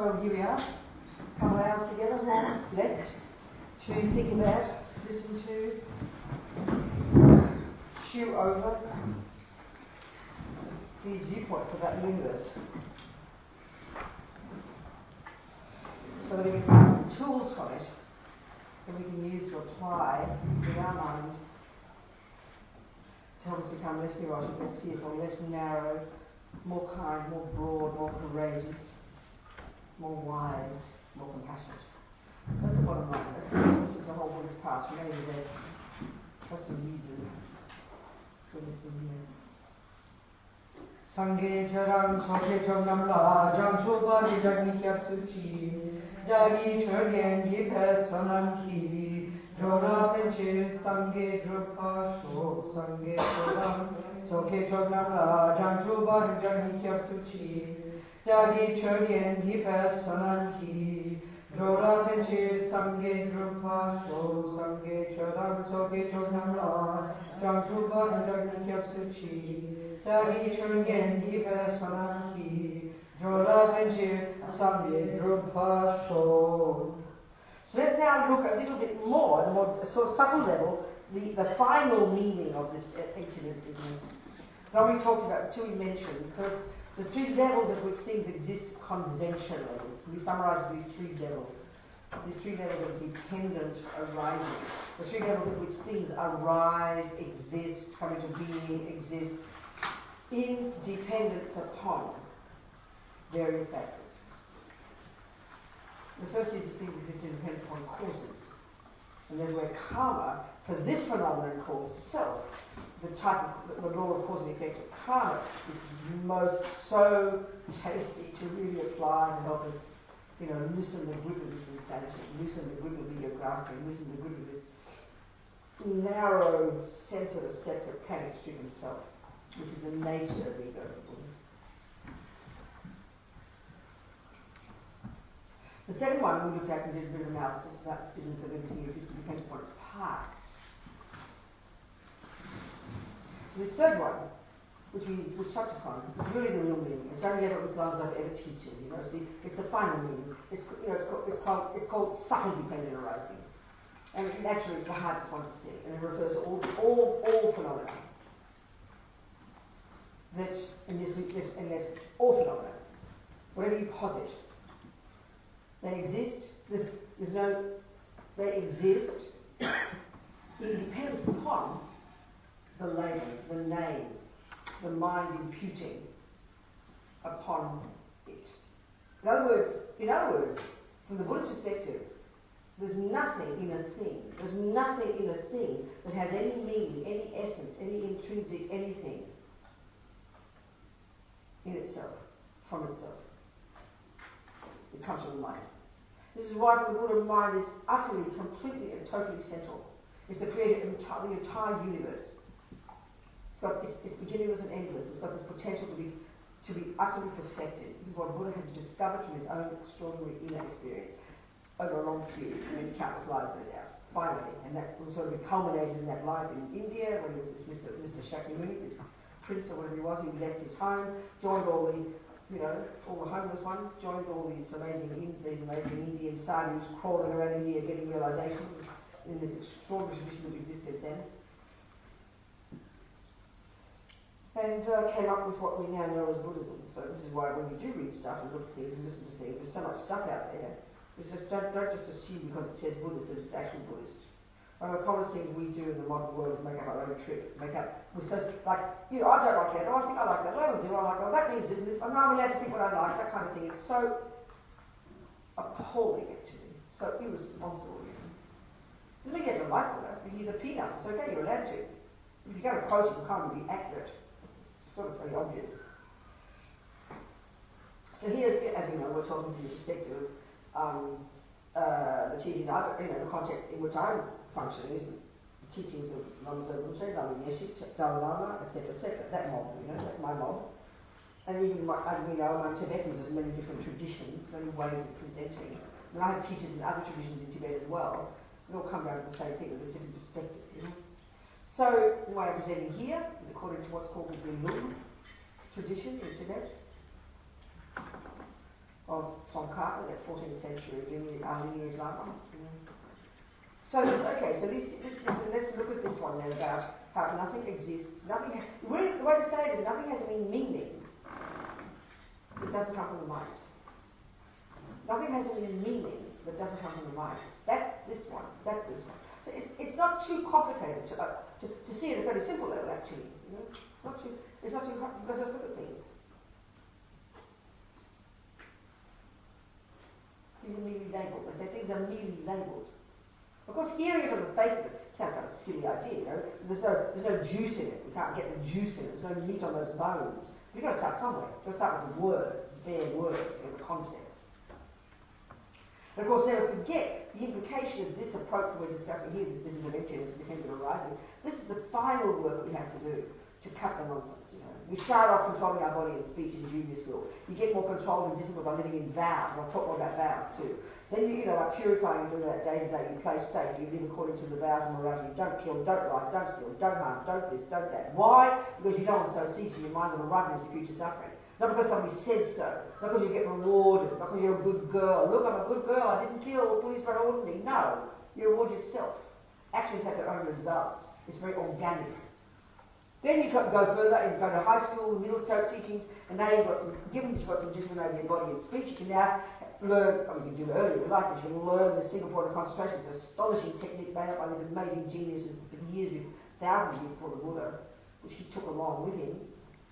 So here we are, a couple of hours together, left to think about, listen to, chew over these viewpoints about the universe. So that we can find some tools from it that we can use to apply in our mind to help us become less neurotic, less fearful, less narrow, more kind, more broad, more courageous, more wise, more compassionate. That's the bottom line. That's the essence of the whole Buddhist path. Maybe that's the reason for listening here. Sangye charang soke chom namla jang choba di jagni kya suchi jagi chorgen gi personam ki jona penche sangye drupa sho sangye charang soke chom namla jang choba di jagni kya suchi jagi chorgen gi personam ki jona penche sangye drupa sho sangye charang soke chom namla jang choba di jagni kya suchi Dagi chungen giva sanaki, jola venjir samye drupa sho. So let's now look a little bit more, at a more sort of subtle level, the final meaning of this emptiness business. Now we talked about, two we mentioned, because the three levels at which things exist conventionally. We summarize these three levels. These three levels of dependent arising. The three levels at which things arise, exist, come into being, exist, in dependence upon various factors. The first is that things exist in dependence upon causes. And then where karma, for this phenomenon called self, the law of cause and effect of karma is most so tasty to really apply to help us, loosen the grip of this insanity, loosen the grip of ego grasping, loosen the grip of this narrow, sensitive, separate, panic-stricken self, which is the nature of ego. The second one we looked at and did a bit of analysis about the business of everything exists depends upon its parts. The third one, which we touched upon, is really the real meaning. It's only ever as long as I've ever teaches. It's the final meaning. It's called subtle dependent arising, and naturally it's the hardest one to see, and it refers to all phenomena. That in this all phenomena, whatever you posit, they exist. They exist in dependence upon the label, the name, the mind imputing upon it. In other words, from the Buddhist perspective, there's nothing in a thing. There's nothing in a thing that has any meaning, any essence, any intrinsic anything in itself, from itself. It comes from the mind. This is why the Buddha mind is utterly, completely and totally central. It's the creator of the entire universe. It's beginningless and endless. It's got this potential to be utterly perfected. This is what Buddha has discovered from his own extraordinary inner experience over a long period, and then countless lives no doubt. Finally, and that was sort of culminated in that life in India when he was Mr. Shakyamuni, this prince or whatever he was, who left his home, joined all the homeless ones, joined all these amazing Indian sadhus crawling around India getting realizations in this extraordinary tradition that existed then. And came up with what we now know as Buddhism. So this is why when you do read stuff and look at things and listen to things, there's so much stuff out there. It's just don't just assume because it says Buddhist that it's actual Buddhist. One of the commonest things we do in the modern world is make up our own trip. We're so like, I don't like that. Oh, I think I like that. I don't do. I like that. That means this. I'm not allowed to think what I like. That kind of thing. It's so appalling, actually. So irresponsible. Doesn't mean you have to like that. He's a peanut. It's okay. You're allowed to. If you're going to quote him, can't be accurate. It's sort of very obvious. So here, as you know, we're talking from the perspective of the teachings, the context in which I'm functioning is the teachings of Lama Zopa, Lama Yeshe, Dalai Lama, etc., etc. That mob, that's my mob. And even, as we know, among Tibetans, there's many different traditions, many ways of presenting. And I have teachers in other traditions in Tibet as well. They all come down to the same thing, with a different perspective, So, the way I'm presenting here is according to what's called the Gelug tradition in Tibet. of Tsongkhapa, that 14th century lineage Lama. So, okay, so let's look at this one then about how nothing exists. Nothing. The way to say it is nothing has any meaning. It doesn't come from the mind. Nothing has any meaning that doesn't come from the mind. That's this one. That's this one. So it's not too complicated to see it at a very simple level, actually. You know? It's not too complicated because let's look at things. Things are merely labelled. They say things are merely labelled. Of course, hearing it on the face of it sounds like a silly idea, you know. There's no juice in it. We can't get the juice in it. There's no meat on those bones. You've got to start somewhere. You've got to start with the words, their words, their concepts. And of course, never forget the implication of this approach that we're discussing here, this intervention, this dependent arising. This is the final work we have to do to cut the nonsense, you know. We start off controlling our body and speech in junior school. You get more control and discipline by living in vows. I'll talk more about vows too. Then you know, by purifying and doing that day to day, you play safe, you live according to the vows and morality. Don't kill, don't lie, don't steal, don't harm, don't this, don't that. Why? Because you don't want to sow seeds in your mind that will ripen into future suffering. Not because somebody says so, not because you get rewarded, not because you're a good girl. Look, I'm a good girl, I didn't kill, please don't order me. No, you reward yourself. Actions have their own results. It's very organic. Then you go further and go to high school, middle scope teachings, and now you've got some discipline over your body and speech. You can now learn, I mean you can do it earlier in life, but you can learn the single point of concentration. It's an astonishing technique made up by these amazing geniuses for years, thousands of years before the Buddha, which he took along with him.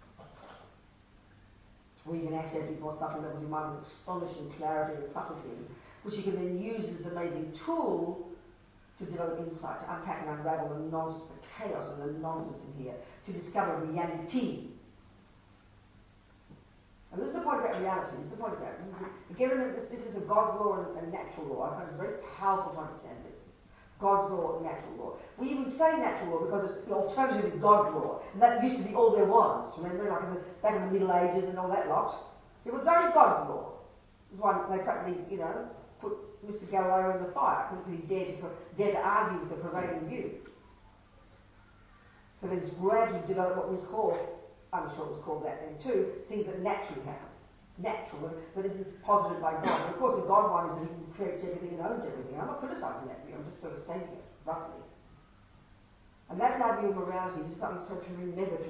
Where you can access these more subtle levels of your mind with astonishing clarity and subtlety, which you can then use as an amazing tool to develop insight, to unpack and unravel the nonsense, the chaos and the nonsense in here, to discover reality. And this is the point about reality. This is the point about it. Again, remember, this is a God's law and natural law. I find it's very powerful to understand this. God's law and natural law. We even say natural law because the alternative is God's law. And that used to be all there was. Remember, like back in the Middle Ages and all that lot. It was only God's law. It was why they practically, you know, put Mr. Galileo in the fire because he dared to argue with the prevailing view. So then it's gradually developed what we call, I'm sure it was called that then too, things that naturally happen. Natural, but isn't posited by God. And of course the God one is that he creates everything and owns everything. I'm not criticising that view, I'm just sort of stating it, roughly. And that's our view of morality. This is something so to remember.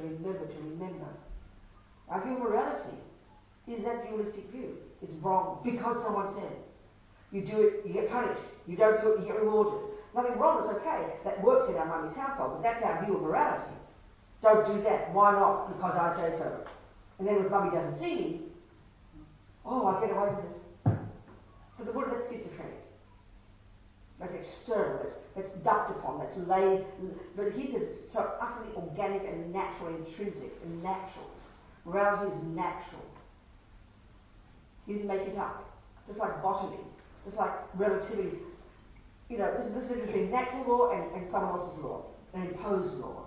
Our view of morality is that dualistic view. It's wrong because someone says. You do it, you get punished. You don't do it, you get rewarded. Nothing wrong, it's okay. That works in our mummy's household, but that's our view of morality. Don't do that. Why not? Because I say so. And then if mummy doesn't see me, oh, I get away with it. So the Buddha, that's schizophrenic. That's external, that's ducked upon, that's laid. But he says it's so utterly organic and natural, intrinsic and natural. Morality is natural. You didn't make it up. Just like botany, just like relativity. You know, this is the difference between natural law and someone else's law, an imposed law.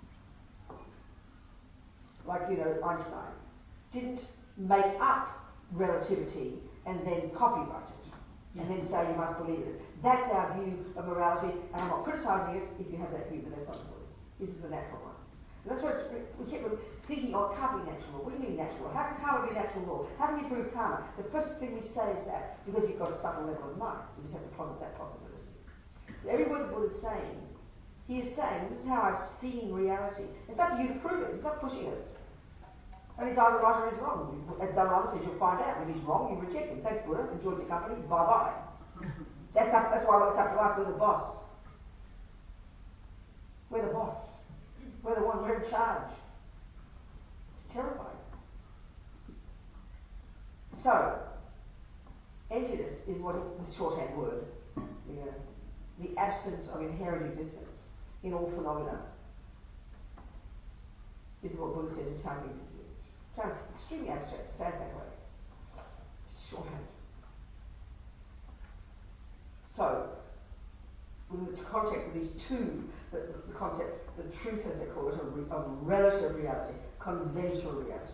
Like, you know, Einstein didn't make up relativity and then copyright it and then say you must believe it. That's our view of morality, and I'm not criticising it if you have that view, but that's not the Buddhist. This is the natural one. And that's why we keep thinking, oh, it can't be natural law. What do you mean natural law? How can karma be natural law? How can you prove karma? The first thing we say is that because you've got a subtle level of mind. You just have to posit that possibility. So every word the Buddha is saying, he is saying, this is how I've seen reality. It's up to you to prove it. It's not pushing us. Only either right or is wrong. As Dalai Lama says, you'll find out. If he's wrong, you reject him. Thanks, Buddha. Enjoyed your company. Bye-bye. That's why it's up to us. We're the boss. We're the boss. We're the one. We're in charge. It's terrifying. So, emptiness is what the shorthand word. You know, the absence of inherent existence in all phenomena. This is what Buddha says is how things exist. Sounds extremely abstract to say it that way. It's shorthand. So, within the context of these two, the concept, the truth as they call it, of relative reality, conventional reality,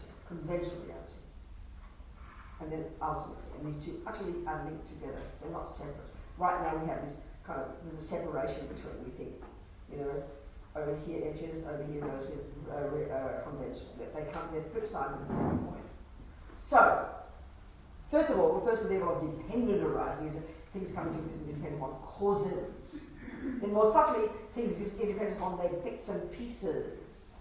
and then ultimately, and these two utterly are linked together. They're not separate. Right now we have this kind of, there's a separation between, we think, you know, over here edges, over here relative, conventional. They come, they're flip sides of the same point. So, First of all, the first level of dependent arising is that things come into existence dependent upon causes. Then more subtly, things exist independent upon their bits and pieces.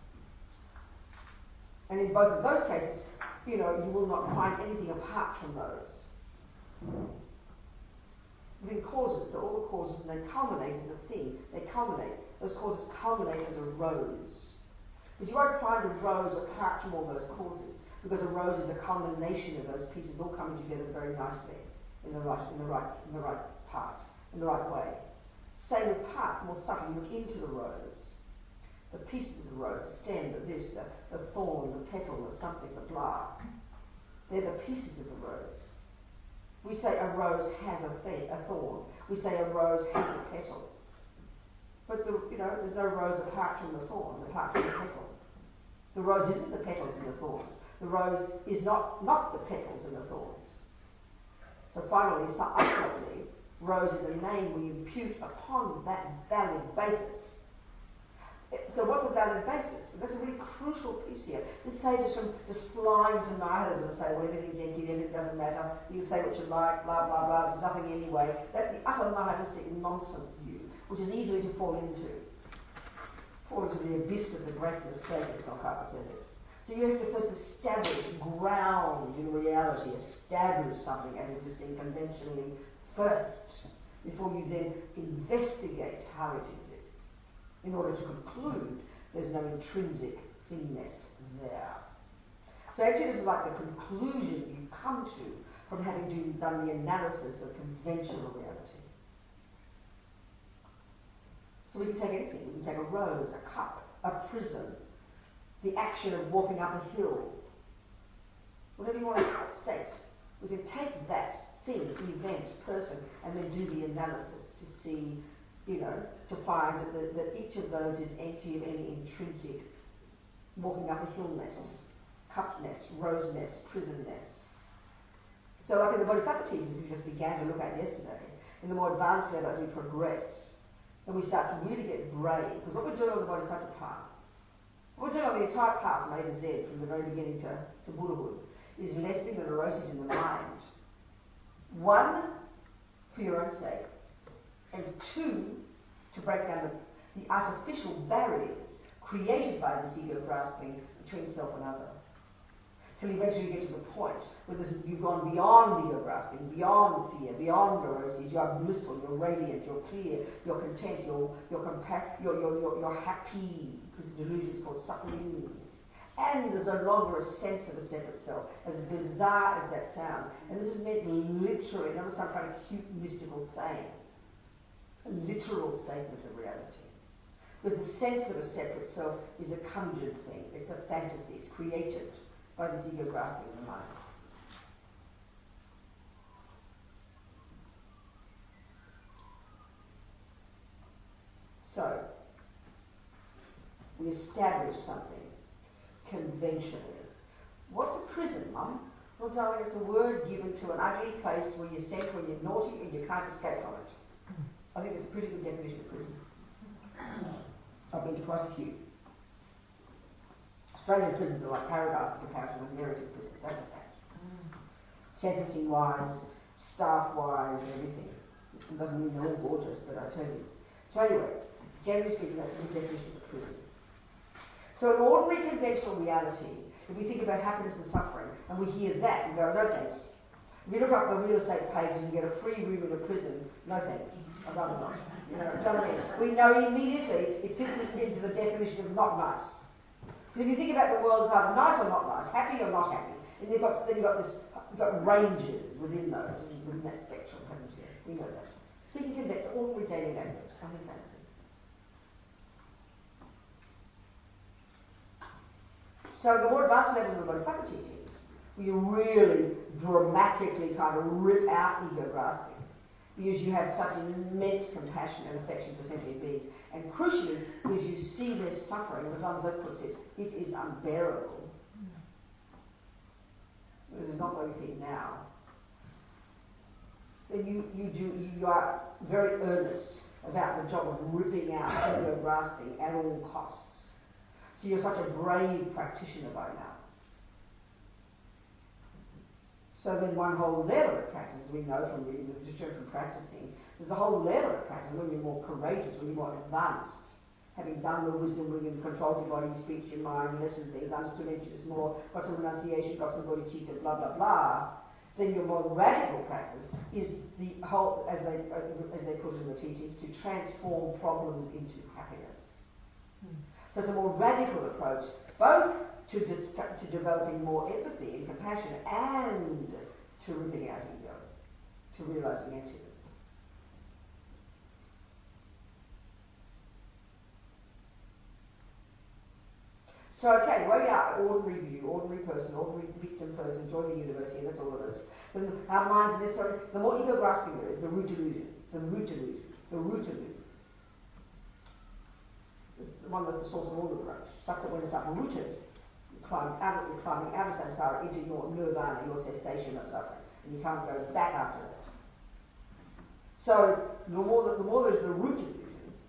And in both of those cases, you will not find anything apart from those. Within causes, they're all the causes, and they culminate as a thing. They culminate. Those causes culminate as a rose. But you won't find a rose apart from all those causes, because a rose is a culmination of those pieces all coming together very nicely in the right part, in the right way. Same with parts, more subtly. You look into the rose. The pieces of the rose, the stem, the thorn, the petal, the something, the blah. They're the pieces of the rose. We say a rose has a thorn. We say a rose has a petal. But there's no rose apart from the thorns, apart from the petal. The rose isn't the petals and the thorns. The rose is not the petals and the thorns. So finally, ultimately, rose is a name we impute upon that valid basis. So what's a valid basis? That's a really crucial piece here. This saves us from just flying to nihilism and say, well, everything's empty, everything doesn't matter, you can say what you like, blah, blah, blah, there's nothing anyway. That's the utter nihilistic nonsense view, which is easy to fall into. Fall into the abyss of the greatness status, Knockart said it. So you have to first establish, ground in reality, establish something as existing conventionally first, before you then investigate how it exists, in order to conclude there's no intrinsic thingness there. So actually this is like the conclusion you come to from having done the analysis of conventional reality. So we can take anything. We can take a rose, a cup, a prison, the action of walking up a hill, whatever you want to state. We can take that thing, event, person, and then do the analysis to see, to find that each of those is empty of any intrinsic walking up a hill-ness, cup-ness, rose-ness, prison-ness. So like in the Bodhisattva teachings we just began to look at yesterday, in the more advanced level as we progress, and we start to really get brave, because what we're doing on the Bodhisattva path, what we're doing on the entire path from A to Z, from the very beginning to Buddhahood, is lessening the neuroses in the mind. One, for your own sake, and two, to break down the artificial barriers created by this ego grasping between self and other. Till eventually you get to the point where you've gone beyond ego grasping, beyond fear, beyond neuroses. You are blissful, you're radiant, you're clear, you're content, you're happy, because delusion is called suffering. And there's no longer a sense of a separate self, as bizarre as that sounds. And this is meant literally, not some kind of cute mystical saying. A literal statement of reality. Because the sense of a separate self is a conjured thing. It's a fantasy. It's created by this ego grasping in the mind. So, we establish something conventionally. What's a prison, Mum? Well, darling, it's a word given to an ugly place where you're sent when you're naughty and you can't escape from it. I think it's a pretty good definition of prison. I've been to quite a few. Australian prisons are like paradise in comparison with American prisons, that's a fact. Sentencing-wise, staff-wise, and everything. It doesn't mean they're all gorgeous, but I tell you. So anyway, generally speaking, that's a good definition of prison. So in ordinary conventional reality, if we think about happiness and suffering, and we hear that, and go, no thanks. If you look up the real estate pages and get a free room in a prison, no thanks. I'd rather not. We know immediately it fits into the definition of not nice. Because if you think about the world as either nice or not nice, happy or not happy, and you've got ranges within those, within that spectrum, haven't you? We know that. So you can convert to ordinary daily language, nothing fancy. So the more advanced levels of the Bodhisattva teachings, where you really dramatically kind of rip out ego grasping, because you have such immense compassion and affection for sentient beings, and crucially, because you see their suffering, as Anza puts it, it is unbearable. This is not what we think now. Then you are very earnest about the job of ripping out ego grasping at all costs. So you're such a brave practitioner by now. So then one whole level of practice, we know from reading the literature, from practicing, there's a whole level of practice when you're more courageous, when you're more advanced, having done the wisdom, when you've controlled your body, speech, your mind, listened things, understood it more, got some renunciation, got some bodhicitta, blah, blah, blah. Then your more radical practice is the whole, as they put it in the teachings, to transform problems into happiness. So it's a more radical approach, both to developing more empathy and compassion and to ripping out ego, to realizing emptiness. So, okay, where we are, ordinary view, ordinary person, ordinary victim person, join the universe here, that's all of us. Then our minds are necessarily, the more ego grasping there is, the root delusion, the root delusion, the root delusion. The one that's the source of all the growth, such that when it's uprooted, you're climbing out of samsara into your nirvana, your cessation of suffering, and you can't go back after that. So, the more there's the root delusion,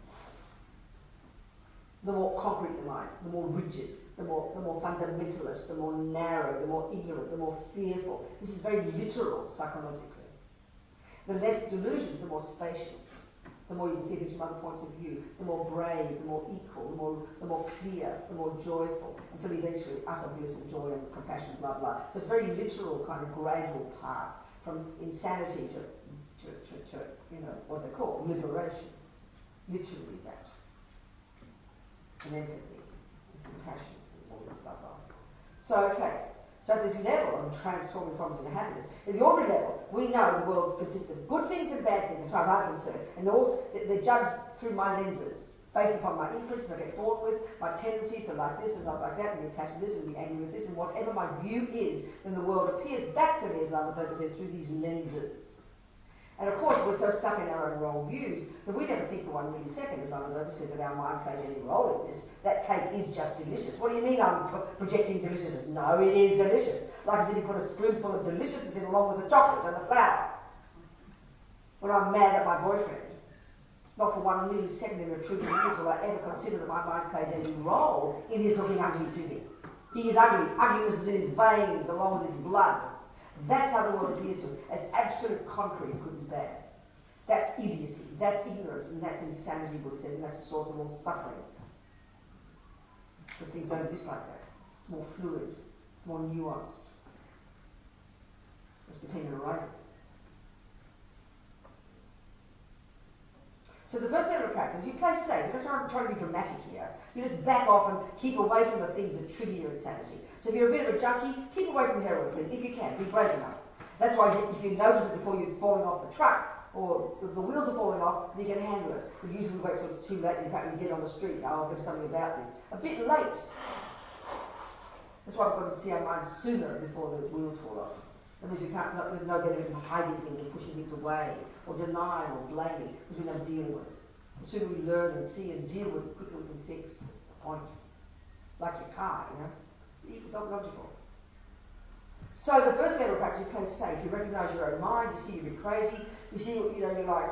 the more concrete the mind, the more rigid, the more fundamentalist, the more narrow, the more ignorant, the more fearful. This is very literal psychologically. The less delusions, the more spacious. The more you can see things from other points of view, the more brave, the more equal, the more clear, the more joyful, until eventually utter bliss and joy and compassion, blah blah. So it's a very literal kind of gradual path from insanity to what they call liberation. Literally that. And empathy, and compassion, and all this blah blah. So this level of transforming problems into happiness. At the ordinary level, we know the world consists of good things and bad things as far as I'm concerned, and they're judged through my lenses, based upon my imprints that I get born with, my tendencies to like this and not like that, and be attached to this and be angry with this, and whatever my view is, then the world appears back to me, as Lama Zopa says, through these lenses. And of course, we're so stuck in our own wrong views that we never think for 1 millisecond, as Lama Zopa says, that our mind plays any role in this. That cake is just delicious. What do you mean I'm projecting deliciousness? No, it is delicious. Like as if you put a spoonful of deliciousness in along with the chocolate and the flour. When I'm mad at my boyfriend, not for 1 millisecond in a truth and years will I ever consider that my mind plays any role in his looking ugly to me. He is ugly. Ugliness is in his veins along with his blood. That's how the world appears to us, as absolute concrete good and bad. That's idiocy, that's ignorance, and that's insanity, Buddha says, and that's the source of all suffering. Because things don't exist like that. It's more fluid, it's more nuanced. It's dependent arising. So the first level of practice, you play safe. You're not trying to be dramatic here. You just back off and keep away from the things that trigger your insanity. So if you're a bit of a junkie, keep away from heroin, please, if you can. Be brave enough. That's why if you notice it before you're falling off the truck, or the wheels are falling off, then you can handle it. But usually we wait till it's too late and in fact we get on the street. Oh, I'll do something about this. A bit late. That's why we've got to see our minds sooner before the wheels fall off. That means there's no better than hiding things and pushing things away, or denying or blaming, because we never deal with it. The sooner we learn and see and deal with it, the quicker we can fix. That's the point. Like your car, It's not logical. So the first level of practice, you play safe. You recognise your own mind. You see you're a bit crazy. You see, you're like,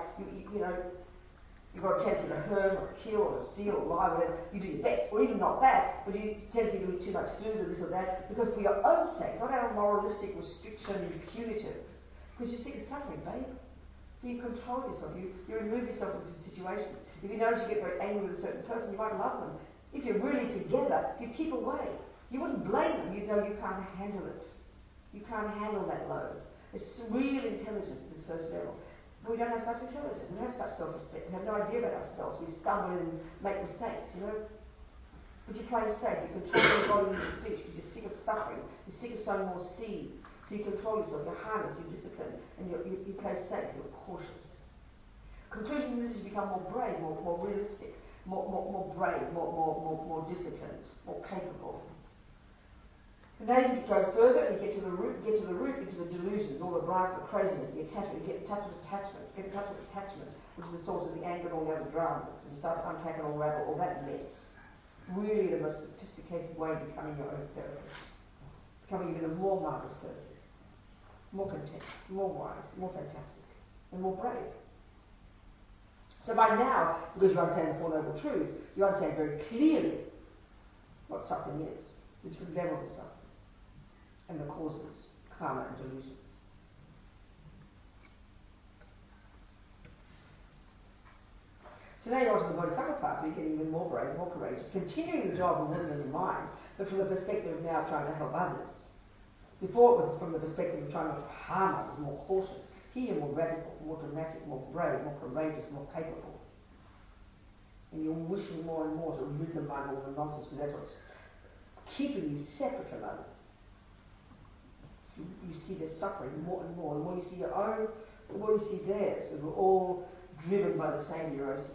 you've got a tendency to hurt or kill or steal or lie, whatever. You do your best, or even not that, but you tendency to eat too much food or this or that, because for your own sake, not out of moralistic restriction and punitive. Because you're sick of suffering, babe. So you control yourself. You remove yourself from situations. If you notice you get very angry with a certain person, you might love them. If you're really together, you keep away. You wouldn't blame them. You know you can't handle it. You can't handle that load. It's real intelligence at this first level. But we don't have such intelligence. We don't have such self-respect. We have no idea about ourselves. We stumble and make mistakes, But you play safe. You control your body and your speech because you're sick of suffering. You're sick of sowing more seeds. So you control yourself. You're harnessed. You're disciplined. And you play safe. You're cautious. Conclusion is you become more brave, more realistic, more brave, more disciplined, more capable. And now you go further and you get to the root, into the delusions, all the drives, the craziness, the attachment. You get in touch with attachment, which is the source of the anger and all the other dramas, and start to unpack and unravel all that mess. Really the most sophisticated way of becoming your own therapist. Becoming even a more marvelous person. More content, more wise, more fantastic, and more brave. So by now, because you understand the Four Noble Truths, you understand very clearly what suffering is, the different levels of suffering, and the causes, karma and delusions. So now you're onto the bodhisattva path, where you're getting even more brave, more courageous, continuing the job of living in your mind, but from the perspective of now trying to help others. Before it was from the perspective of trying not to harm others, more cautious. Here you're more radical, more dramatic, more brave, more courageous, more capable. And you're wishing more and more to rid the mind of all the nonsense, because that's what's keeping you separate from others. You see their suffering more and more. The more you see your own, the more you see theirs. And we're all driven by the same neuroses.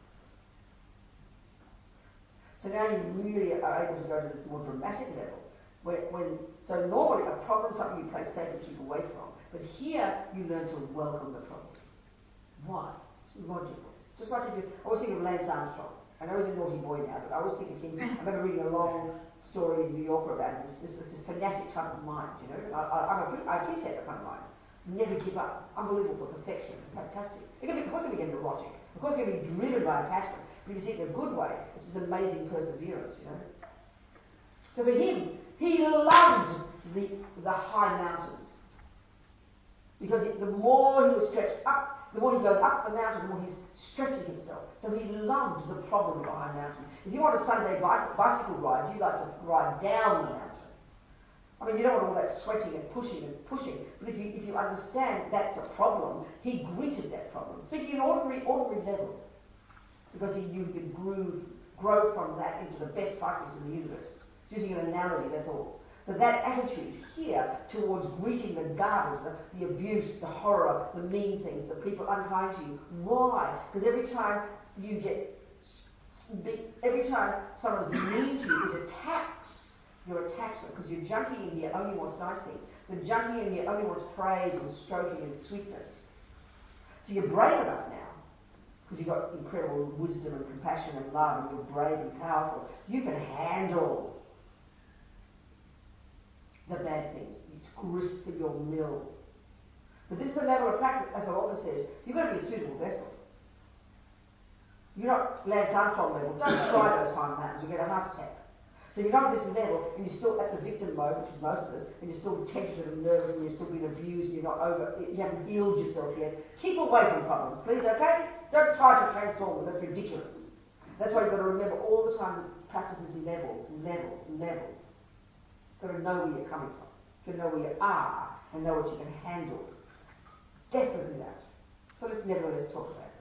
So now you really are able to go to this more dramatic level. So normally a problem is something you play safe and keep away from. But here you learn to welcome the problems. Why? It's logical. Just like if you, I always think of Lance Armstrong. I know he's a naughty boy now, but I always think of him. I remember reading a long story in New Yorker about this fanatic type of mind, you know. I appreciate that kind of mind. Never give up. Unbelievable for perfection. Fantastic. Of course it can be neurotic. Of course it can be driven by attachment. But if you see it in a good way, it's this amazing perseverance, you know. So for him, he loved the high mountains. Because the more he was stretched up, the more he goes up the mountain, the more he's stretching himself. So he loved the problem of a high mountain. If you want a Sunday bicycle ride, you like to ride down the mountain. I mean, you don't want all that sweating and pushing. But if you understand that's a problem, he greeted that problem. Speaking in ordinary level. Because he knew he could grow from that into the best cyclist in the universe. Using an analogy, that's all. So that attitude here towards greeting the garbage, the abuse, the horror, the mean things, the people unkind to you. Why? Because every time someone's mean to you, it attacks your attachment. Because your junkie in here only wants nice things. The junkie in here only wants praise and stroking and sweetness. So you're brave enough now. Because you've got incredible wisdom and compassion and love, and you're brave and powerful. You can handle the bad things. It's grist for your mill. But this is the level of practice, as the author says, you've got to be a suitable vessel. You're not Lance Armstrong level. Don't try those high mountains, you'll get a heart attack. So you're not at this level, and you're still at the victim mode, which is most of us, and you're still tentative and nervous, and you're still being abused, and you haven't healed yourself yet. Keep away from problems, please, okay? Don't try to transform them, that's ridiculous. That's why you've got to remember all the time that practice is levels. You've got to know where you're coming from. You've got to know where you are, and know what you can handle. Definitely that. So let's nevertheless talk about it.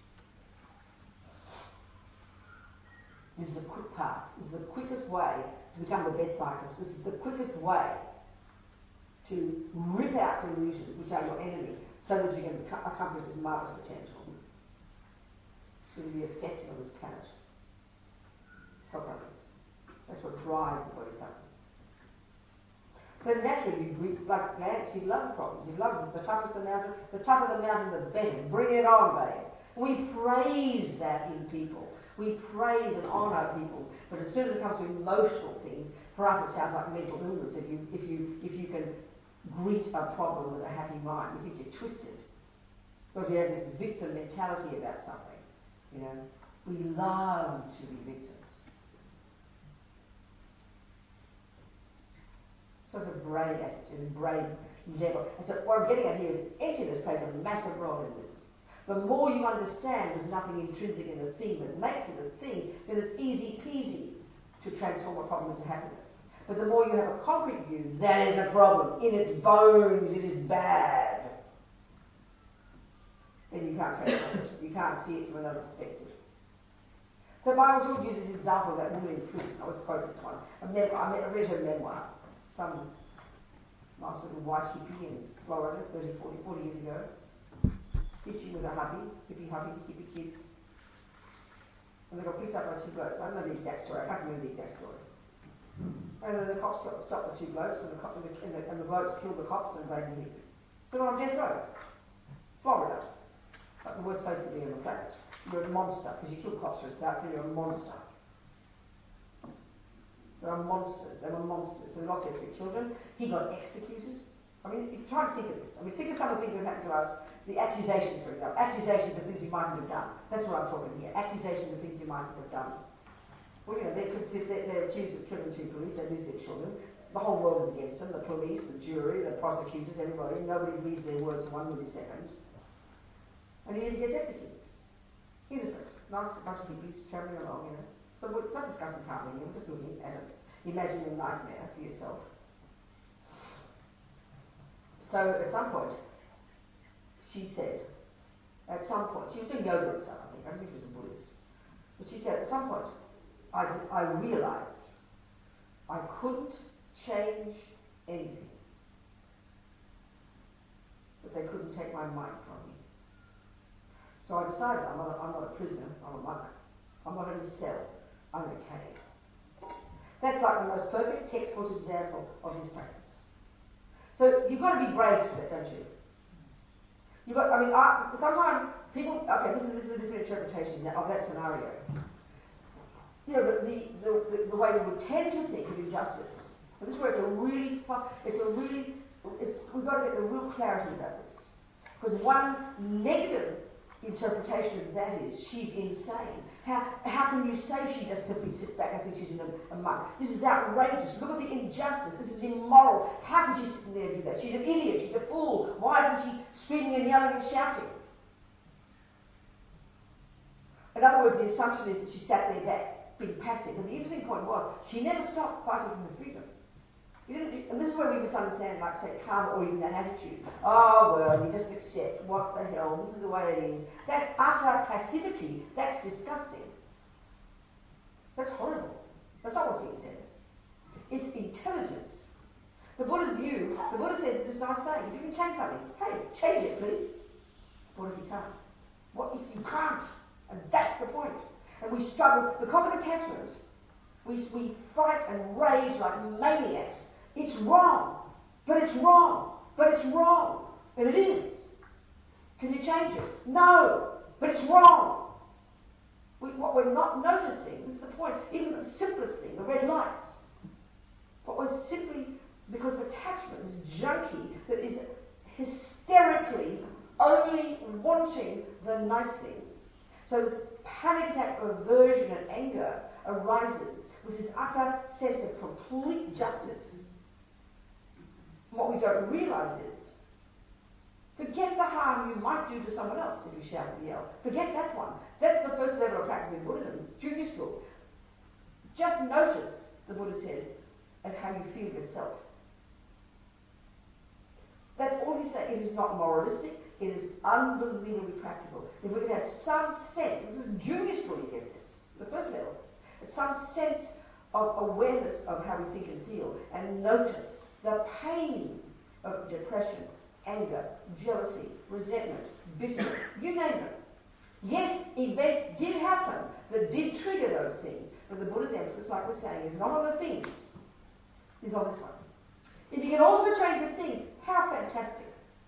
This is a quick path. This is the quickest way to become the best cyclist. This is the quickest way to rip out delusions, which are your enemy, so that you can accomplish this marvelous potential. It's going to be effective on this planet. Help others. That's what drives the bodhisattva. So naturally, like Lance, he loved problems. He loved the toughest the mountain. The tougher the mountain, the better. Bring it on, babe. We praise that in people. We praise and honour people. But as soon as it comes to emotional things, for us it sounds like mental illness. If you can greet a problem with a happy mind, we think you're twisted. Because we have this victim mentality about something. You know, we love to be victims. So it's a brave attitude, a brave level. And so what I'm getting at here is emptiness plays a massive role in this. The more you understand there's nothing intrinsic in the thing that makes it a thing, then it's easy peasy to transform a problem into happiness. But the more you have a concrete view, that is a problem. In its bones, it is bad. Then you can't transform it. You can't see it from another perspective. So I always use this example of that woman in prison. I always quote this one. I read her memoir. Some nice little white hippie in Florida 30, 40 years ago. Fishing with a hippie kids. And they got picked up by two blokes. I don't know the exact story. I can't remember the exact story. And then the cops stopped the two blokes, and the blokes killed the cops and blamed the hippies. So they're on death row. Florida. Like the worst place to be on the planet. You're a monster, because you kill cops for a start, so you're a monster. They were monsters. So they lost their 3 children. He got executed. I mean, if you try to think of this. I mean, think of some of the things that happened to us. The accusations, for example. Accusations of things you mightn't have done. That's what I'm talking here. Accusations of things you mightn't have done. Well, you know, they're accused of killing 2 police. They lose their children. The whole world is against them. The police, the jury, the prosecutors, everybody. Nobody believes their words 1 millisecond. And he gets executed. Innocent. nice bunch of hippies travelling along, you know. So we're not discussing karma here, we're just looking at it. Imagine a nightmare for yourself. So at some point, she said, she was doing yoga and stuff, I think. I don't think she was a Buddhist. But she said, at some point, I realised I couldn't change anything. But they couldn't take my mind from me. So I decided I'm not a prisoner, I'm a monk. I'm not in a cell, I'm in a cave. That's like the most perfect textbook example of his practice. So you've got to be brave for that, don't you? Sometimes people, this is a different interpretation of that scenario. You know, the way we would tend to think of injustice, and this is where we've got to get the real clarity about this. Because one negative interpretation of that is, she's insane. How can you say she just simply sits back and thinks she's a monk? This is outrageous. Look at the injustice. This is immoral. How can she sit there and do that? She's an idiot. She's a fool. Why isn't she screaming and yelling and shouting? In other words, the assumption is that she sat there back, being passive. And the interesting point was, she never stopped fighting for her freedom. And this is where we misunderstand, like, say, karma or even that attitude. Oh, well, you just accept. What the hell? This is the way it is. That's utter passivity. That's disgusting. That's horrible. That's not what's being said. It's intelligence. The Buddha says this nice saying, if you can change something, hey, change it, please. What if you can't? What if you can't? And that's the point. And we struggle. The common attachment, we fight and rage like maniacs. It's wrong, but it's wrong, but it's wrong, and it is. Can you change it? No, but it's wrong. What we're not noticing, this is the point, even the simplest thing, the red lights. What we're simply, because of attachment, this junkie that is hysterically only wanting the nice things. So this panic attack of aversion and anger arises with this utter sense of complete justice. What we don't realise is, forget the harm you might do to someone else if you shout and yell. Forget that one. That's the first level of practicing Buddhism, junior school. Just notice, the Buddha says, at how you feel yourself. That's all he's saying. It is not moralistic. It is unbelievably practical. If we can have some sense, this is junior school you get this, the first level, some sense of awareness of how we think and feel, and notice the pain of depression, anger, jealousy, resentment, bitterness, you name it. Yes, events did happen that did trigger those things, but the Buddha's emphasis, like we're saying, is not on the things, is on this one. If you can also change the thing, how fantastic.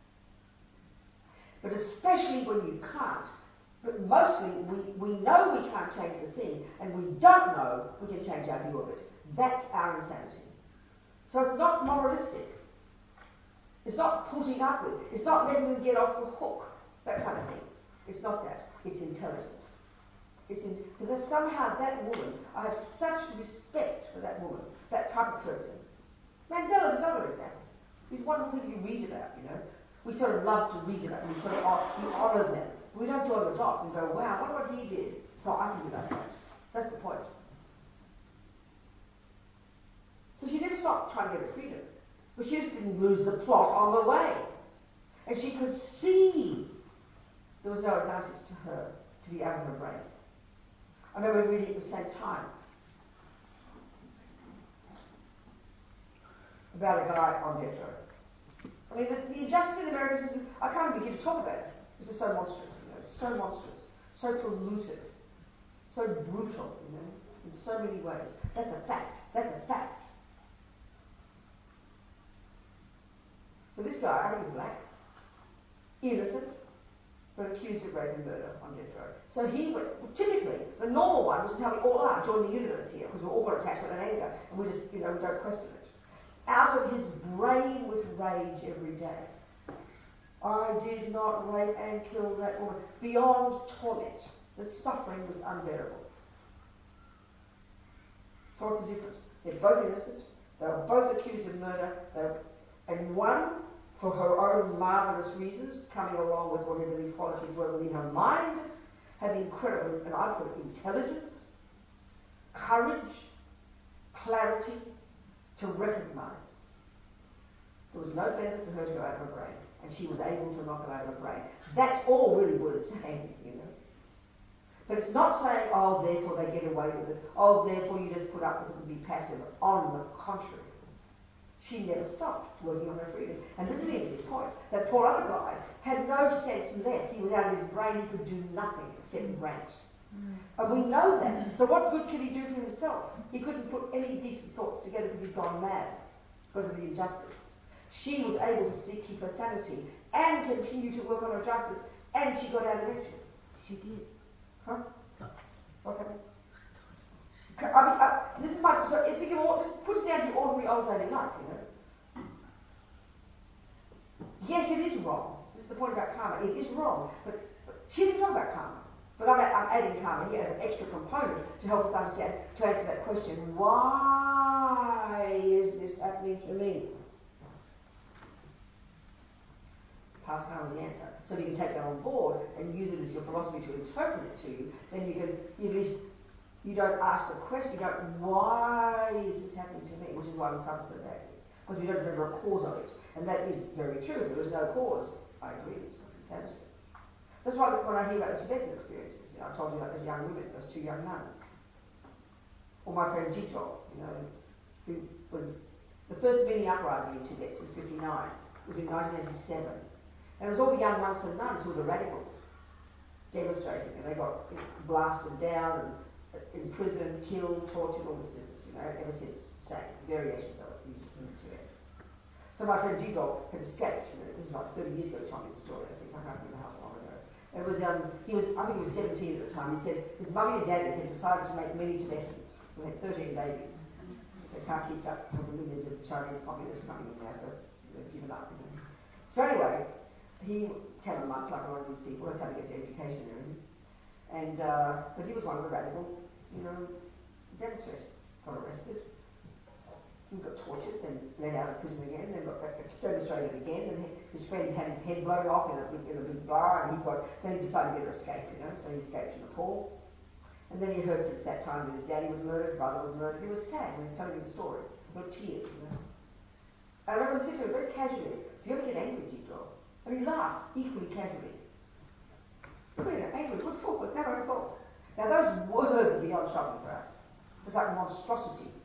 But especially when you can't, but mostly we know we can't change the thing, and we don't know we can change our view of it. That's our insanity. So it's not moralistic. It's not putting up with. It's not letting them get off the hook. That kind of thing. It's not that. It's intelligent. So that somehow that woman, I have such respect for that woman, that type of person. Mandela's another example. These wonderful people you read about, you know. We sort of love to read about them. We sort of honour them. We don't join the dots and go, wow, I wonder what he did. So I can do that. That's the point. So she never stopped trying to get her freedom. But she just didn't lose the plot on the way. And she could see there was no advantage to her to be out of her brain. I remember reading at the same time about a guy on death row. I mean, the injustice in America is, I can't even begin to talk about it. This is so monstrous, you know, so monstrous, so polluted, so brutal, you know, in so many ways. That's a fact. That's a fact. So this guy, I think he's black, innocent, but accused of rape and murder on death row. So he went, typically, the normal one, which is how we all are, join the universe here, because we're all got attachment and anger, and we just, you know, we don't question it. Out of his brain with rage every day. I did not rape and kill that woman. Beyond torment. The suffering was unbearable. So what's the difference? They're both innocent. They were both accused of murder. And one, for her own marvellous reasons, coming along with whatever these qualities were within her mind, had the incredible, and I put it, intelligence, courage, clarity to recognise there was no benefit to her to go out of her brain, and she was able to not go out of her brain. That's all really Buddha is saying, you know. But it's not saying, oh, therefore they get away with it. Oh, therefore you just put up with it and be passive. On the contrary. She never stopped working on her freedom. And this is the interesting point. That poor other guy had no sense left. He was out of his brain. He could do nothing except rant. And we know that. So what good could he do for himself? He couldn't put any decent thoughts together because he'd gone mad because of the injustice. She was able to keep her sanity and continue to work on her justice, and she got out eventually. She did. Huh? What happened? I mean, this is my. So if you can all just put it down to your ordinary old daily life, you know. Yes, it is wrong. This is the point about karma. It is wrong, but she didn't talk about karma. But I'm adding karma here as an extra component to help us understand, to answer that question: why is this happening to me? Past karma is the answer. So if you can take that on board and use it as your philosophy to interpret it to you, then you can, at least, you don't ask the question, you don't, why is this happening to me? Which is why we suffer so badly. Because we don't remember a cause of it. And that is very true. There is no cause. I agree, it's insanity. That's why when I hear about the Tibetan experiences, you know, I told you about those young women, those two young nuns. Or my friend Jito, you know, who was the first mini uprising in Tibet in 59, was in 1987. And it was all the young monks and nuns who were the radicals demonstrating, and they got blasted down and imprisoned, killed, tortured, all this business, you know, ever since. Same variations of it in Tibet. So my friend Jito had escaped. You know, this is like 30 years ago. He told me the story. I think I can't remember how long ago. It was he was, I think he was 17 at the time. He said his mummy and daddy had decided to make many Tibetans. So they had 13 babies. They can't keep up with the millions of Chinese communists coming in now, so they've given up. You know. So anyway, he came a month like a lot of these people. That's how to get their education and everything. And but he was one of the radical, you know, demonstrators. Got arrested. He got tortured, then let out of prison again, then got demonstrated again, and his friend had his head blown off in a big bar, and then he decided to get escape, you know, so he escaped to Nepal. And then he heard since that time that his daddy was murdered, brother was murdered. He was sad when he was telling me the story. He got tears, you know. I remember sitting to him very casually, do you ever get angry, Jito? And he laughed, equally casually. Look at him, angry, what for? It's never our fault. Now those words are beyond shocking for us. It's like monstrosity.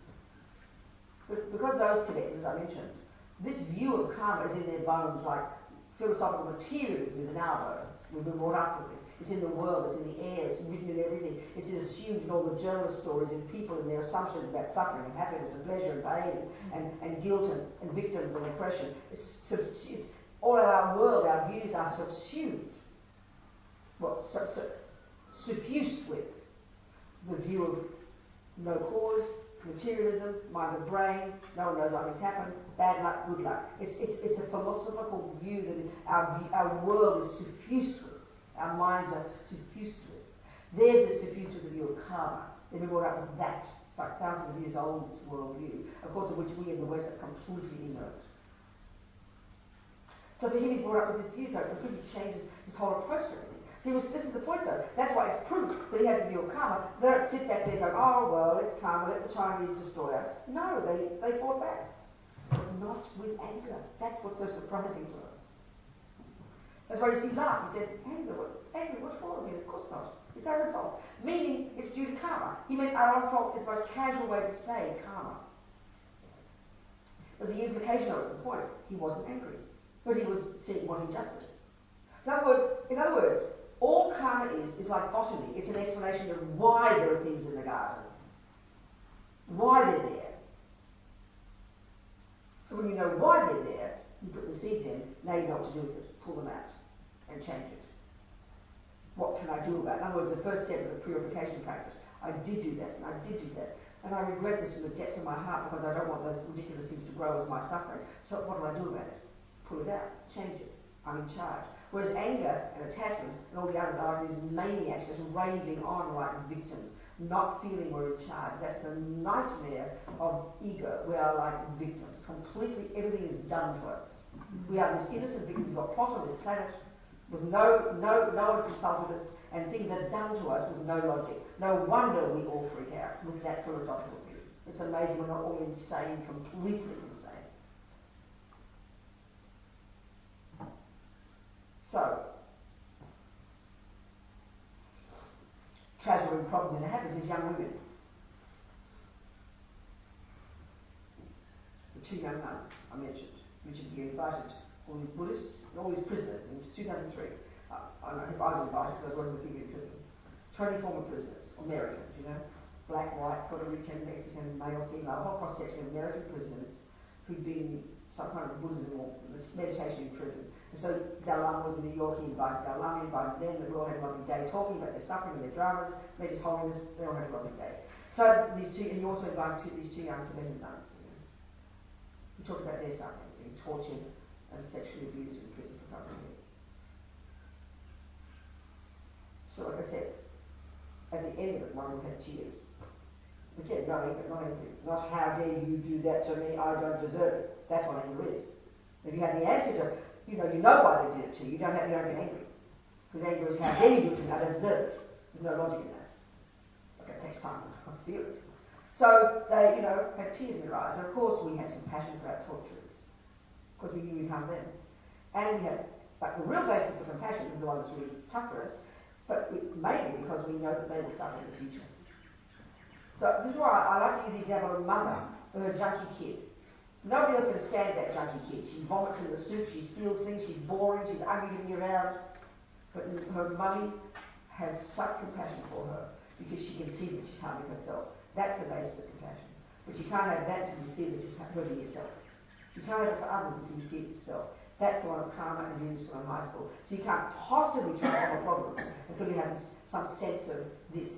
But because those Tibetans, as I mentioned, this view of karma is in their bones, like philosophical materialism is in our bones. We've been brought up with it. It's in the world, it's in the air, it's written in everything. It's assumed in all the journalist stories, in people and their assumptions about suffering and happiness and pleasure and pain and guilt and victims and oppression. It's all our world, our views are subsumed, suffused with the view of no cause, materialism, mind of brain, no one knows how it's happened, bad luck, good luck. It's a philosophical view that our world is suffused with, our minds are suffused with. Theirs is suffused with the view of karma. They've been brought up with that. It's like thousands of years old, this world view, of course, of which we in the West are completely ignorant. So for him, he brought up with this view, so it completely changes his whole approach to everything. This is the point though, that's why it's proof that he has a view of karma. They don't sit back there and go, oh well, it's karma, let the Chinese destroy us. No, they fought back. But not with anger. That's what's so surprising to us. That's why you see laugh. He said, anger, what's wrong with it? Of course not. It's our own fault. Meaning, it's due to karma. He meant our own fault is the most casual way to say karma. But the implication of it was the point. He wasn't angry. But he was wanting justice. In other words, all karma is like botany. It's an explanation of why there are things in the garden. Why they're there. So when you know why they're there, you put the seeds in, now you know what to do with it. Pull them out and change it. What can I do about it? In other words, the first step of the purification practice. I did do that, and I did do that. And I regret this from the depths of my heart because I don't want those ridiculous things to grow as my suffering. So what do I do about it? Pull it out. Change it. I'm in charge. Whereas anger and attachment and all the others are these maniacs just raving on like victims, not feeling we're in charge. That's the nightmare of ego. We are like victims. Completely everything is done to us. We are this innocent victim. We've got plot on this planet. With no one consulted us, and things that are done to us with no logic. No wonder we all freak out with that philosophical view. It's amazing we're not all insane, completely insane. So, casual problems in happens with young women. The two young nuns I mentioned, Richard Gere invited all these Buddhists, all these prisoners in 2003. I was invited because I was working with people in prison. 20 former prisoners, Americans, black, white, Puerto Rican, Mexican, male, female, a whole cross section of American prisoners who'd been some kind of Buddhism or meditation in prison. And so Dalai Lama was in New York, he invited Dalai Lama, invited them, and we all had a lovely day talking about their suffering and their dramas, made his holiness, they all had a lovely day. So these two, and he also invited these two young Tibetan nuns. We talked about their suffering, being tortured and sexually abused in prison for a couple of years. So like I said, at the end of it, one of them had tears. Again, no anger, not angry. Not how dare you do that to me, I don't deserve it. That's what anger is. If you have the answer to, you know why they did it to you, you don't get angry. Because anger is how dare you do it to me, I don't deserve it. There's no logic in that. Okay, it takes time to feel it. So they, had tears in their eyes. And of course we had compassion for our torturers. Because we knew we'd harm them. And we had, but the real basis for compassion is the one that's really tough for us, but mainly because we know that they will suffer in the future. So this is why I like to use the example of a mother with her junkie kid. Nobody else can stand that junkie kid. She vomits in the soup, she steals things, she's boring, she's ugly to be around. But her mummy has such compassion for her because she can see that she's harming herself. That's the basis of compassion. But you can't have that until you see that she's hurting yourself. You can't have it for others until you see it yourself. That's the one of karma and units from high school. So you can't possibly transform a problem until you have some sense of this,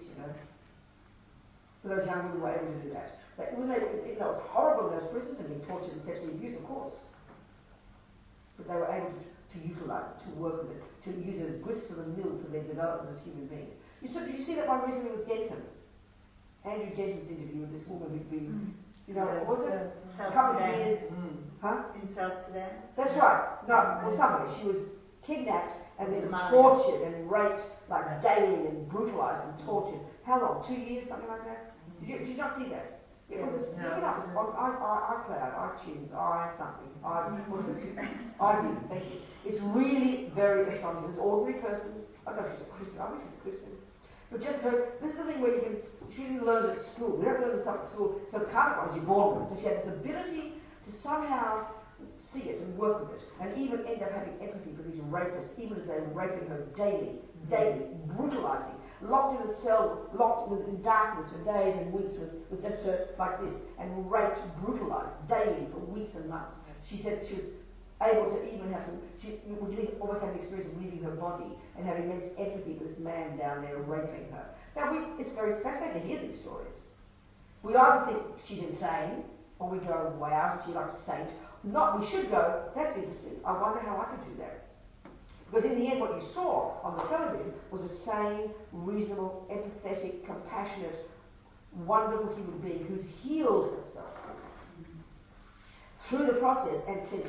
So those young women were able to do that. It was horrible in those prisons and being tortured and sexually abused, of course. But they were able to utilise it, to work with it, to use it as grist for the mill for their development as human beings. Did you see that one recently with Denton? Andrew Denton's interview with this woman who'd been, was it? A couple of years. Huh? In South Sudan? That's right. No, well, somebody. She was kidnapped and then tortured and raped like daily and brutalised and tortured. How long? 2 years, something like that? Did you not see that? It was look it up on iCloud, iTunes, something. I did, thank you. It's really very astonishing. This ordinary person, I don't know if she's a Christian, I think she's a Christian. But just her, this is the thing where she didn't learn it at school. We don't learn this stuff at school, so it can't be you're born with it. So she had this ability to somehow see it and work with it, and even end up having empathy for these rapists, even as they're raping her daily, brutalising, locked in a cell, locked in darkness for days and weeks with just her like this, and raped, brutalised daily for weeks and months. She said she was able to even have she would almost have the experience of leaving her body and having immense empathy for this man down there raping her. Now, it's very fascinating to hear these stories. We either think she's insane, or we go, wow, is she like a saint? We should go, that's interesting, I wonder how I could do that. Because in the end, what you saw on the television was a sane, reasonable, empathetic, compassionate, wonderful human being who'd healed herself through the process and since.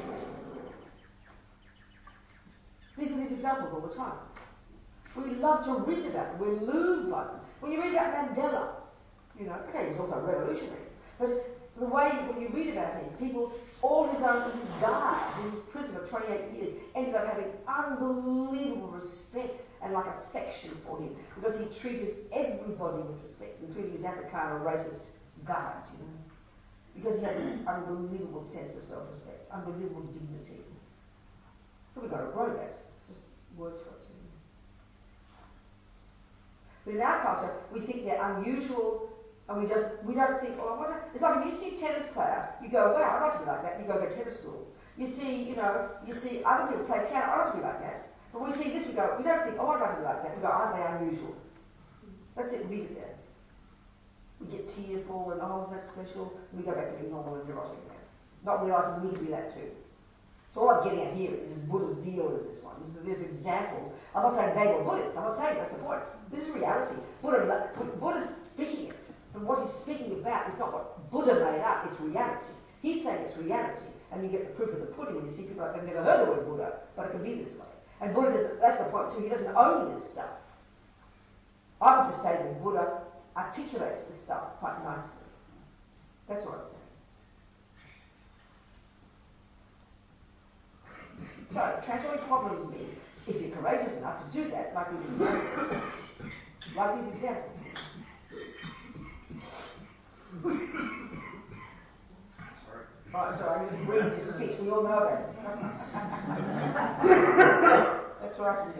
These are these examples all the time. We love to read about them. We're moved by them. When you read about Mandela, okay, he was also revolutionary, but the way when you read about him, people, all his guards in his prison of 28 years ended up having unbelievable respect and like affection for him because he treated everybody with respect, including his Afrikaner racist guards, because he had this unbelievable sense of self-respect, unbelievable dignity. So we've got to grow that. It's just words for it. But in our culture, we think they're unusual, and we don't think, oh, I wonder. It's like if you see a tennis player, you go, wow, I'd like to be like that. You go to tennis school. You see other people play piano, I'd like to be like that. But we see this, we don't think, oh, I'd like to be like that. We go, aren't they unusual? That's it, leave it there. We get tearful and, oh, isn't that special? And we go back to being normal and neurotic again. Not realising we can be that too. So all I'm getting at here is Buddha's deal with this one. There's examples. I'm not saying they were Buddhists. I'm not saying that's the point. This is reality. Buddha's speaking it. But what he's speaking about is not what Buddha made up. It's reality. He's saying it's reality. And you get the proof of the pudding when you see people like they've never heard the word Buddha, but it can be this way. And Buddha doesn't, that's the point too, he doesn't own this stuff. I would just say that Buddha articulates this stuff quite nicely. That's what I'm saying. So, transforming problems means, if you're courageous enough to do that, like these examples. Like these examples. Right, so I just read this speech. We all know about it. That's right.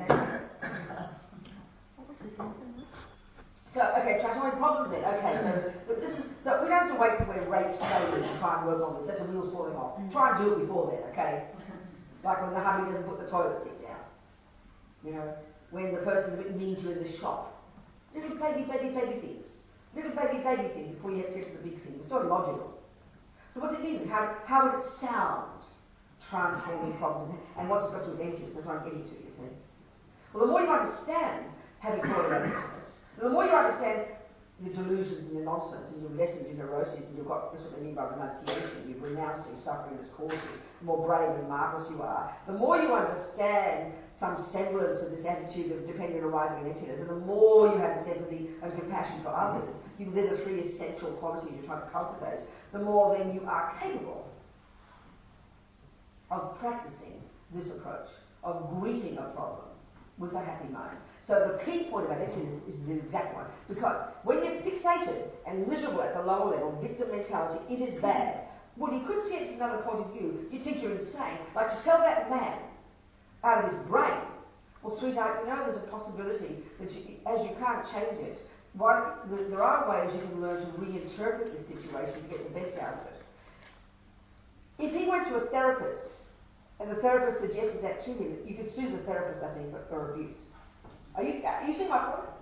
So, okay, transforming problems then. Okay, so we don't have to wait till we're raped failure to try and work on this. That's the wheels falling off. Try and do it before then, okay? Like when the hubby doesn't put the toilet seat down. You know, when the person's a bit mean to you in the shop. Little baby things. Little baby things before you have to get to the big things. It's sort of logical. So what's it mean? How would it sound? Transforming problems. And what's it got to do with emptiness? That's what I'm getting to, you see. Well, the more you understand having thought about emptiness, the more you understand your delusions and your nonsense and your lessons, your neuroses, and that's what they mean by renunciation, you're renouncing suffering as causes, the more brave and marvellous you are, the more you understand some semblance of this attitude of dependent arising and emptiness, and the more you have this empathy and compassion for others, they're the three essential qualities you're trying to cultivate, the more then you are capable of practicing this approach, of greeting a problem with a happy mind. So the key point about emptiness is the exact one. Because when you're fixated and miserable at the lower level, victim mentality, it is bad. Well, you could see it from another point of view. You think you're insane. Like to tell that man out of his brain, well, sweetheart, you know there's a possibility that as you can't change it, there are ways you can learn to reinterpret the situation to get the best out of it. If he went to a therapist, and the therapist suggested that to him, you could sue the therapist, I think, for abuse. Are you seeing my point?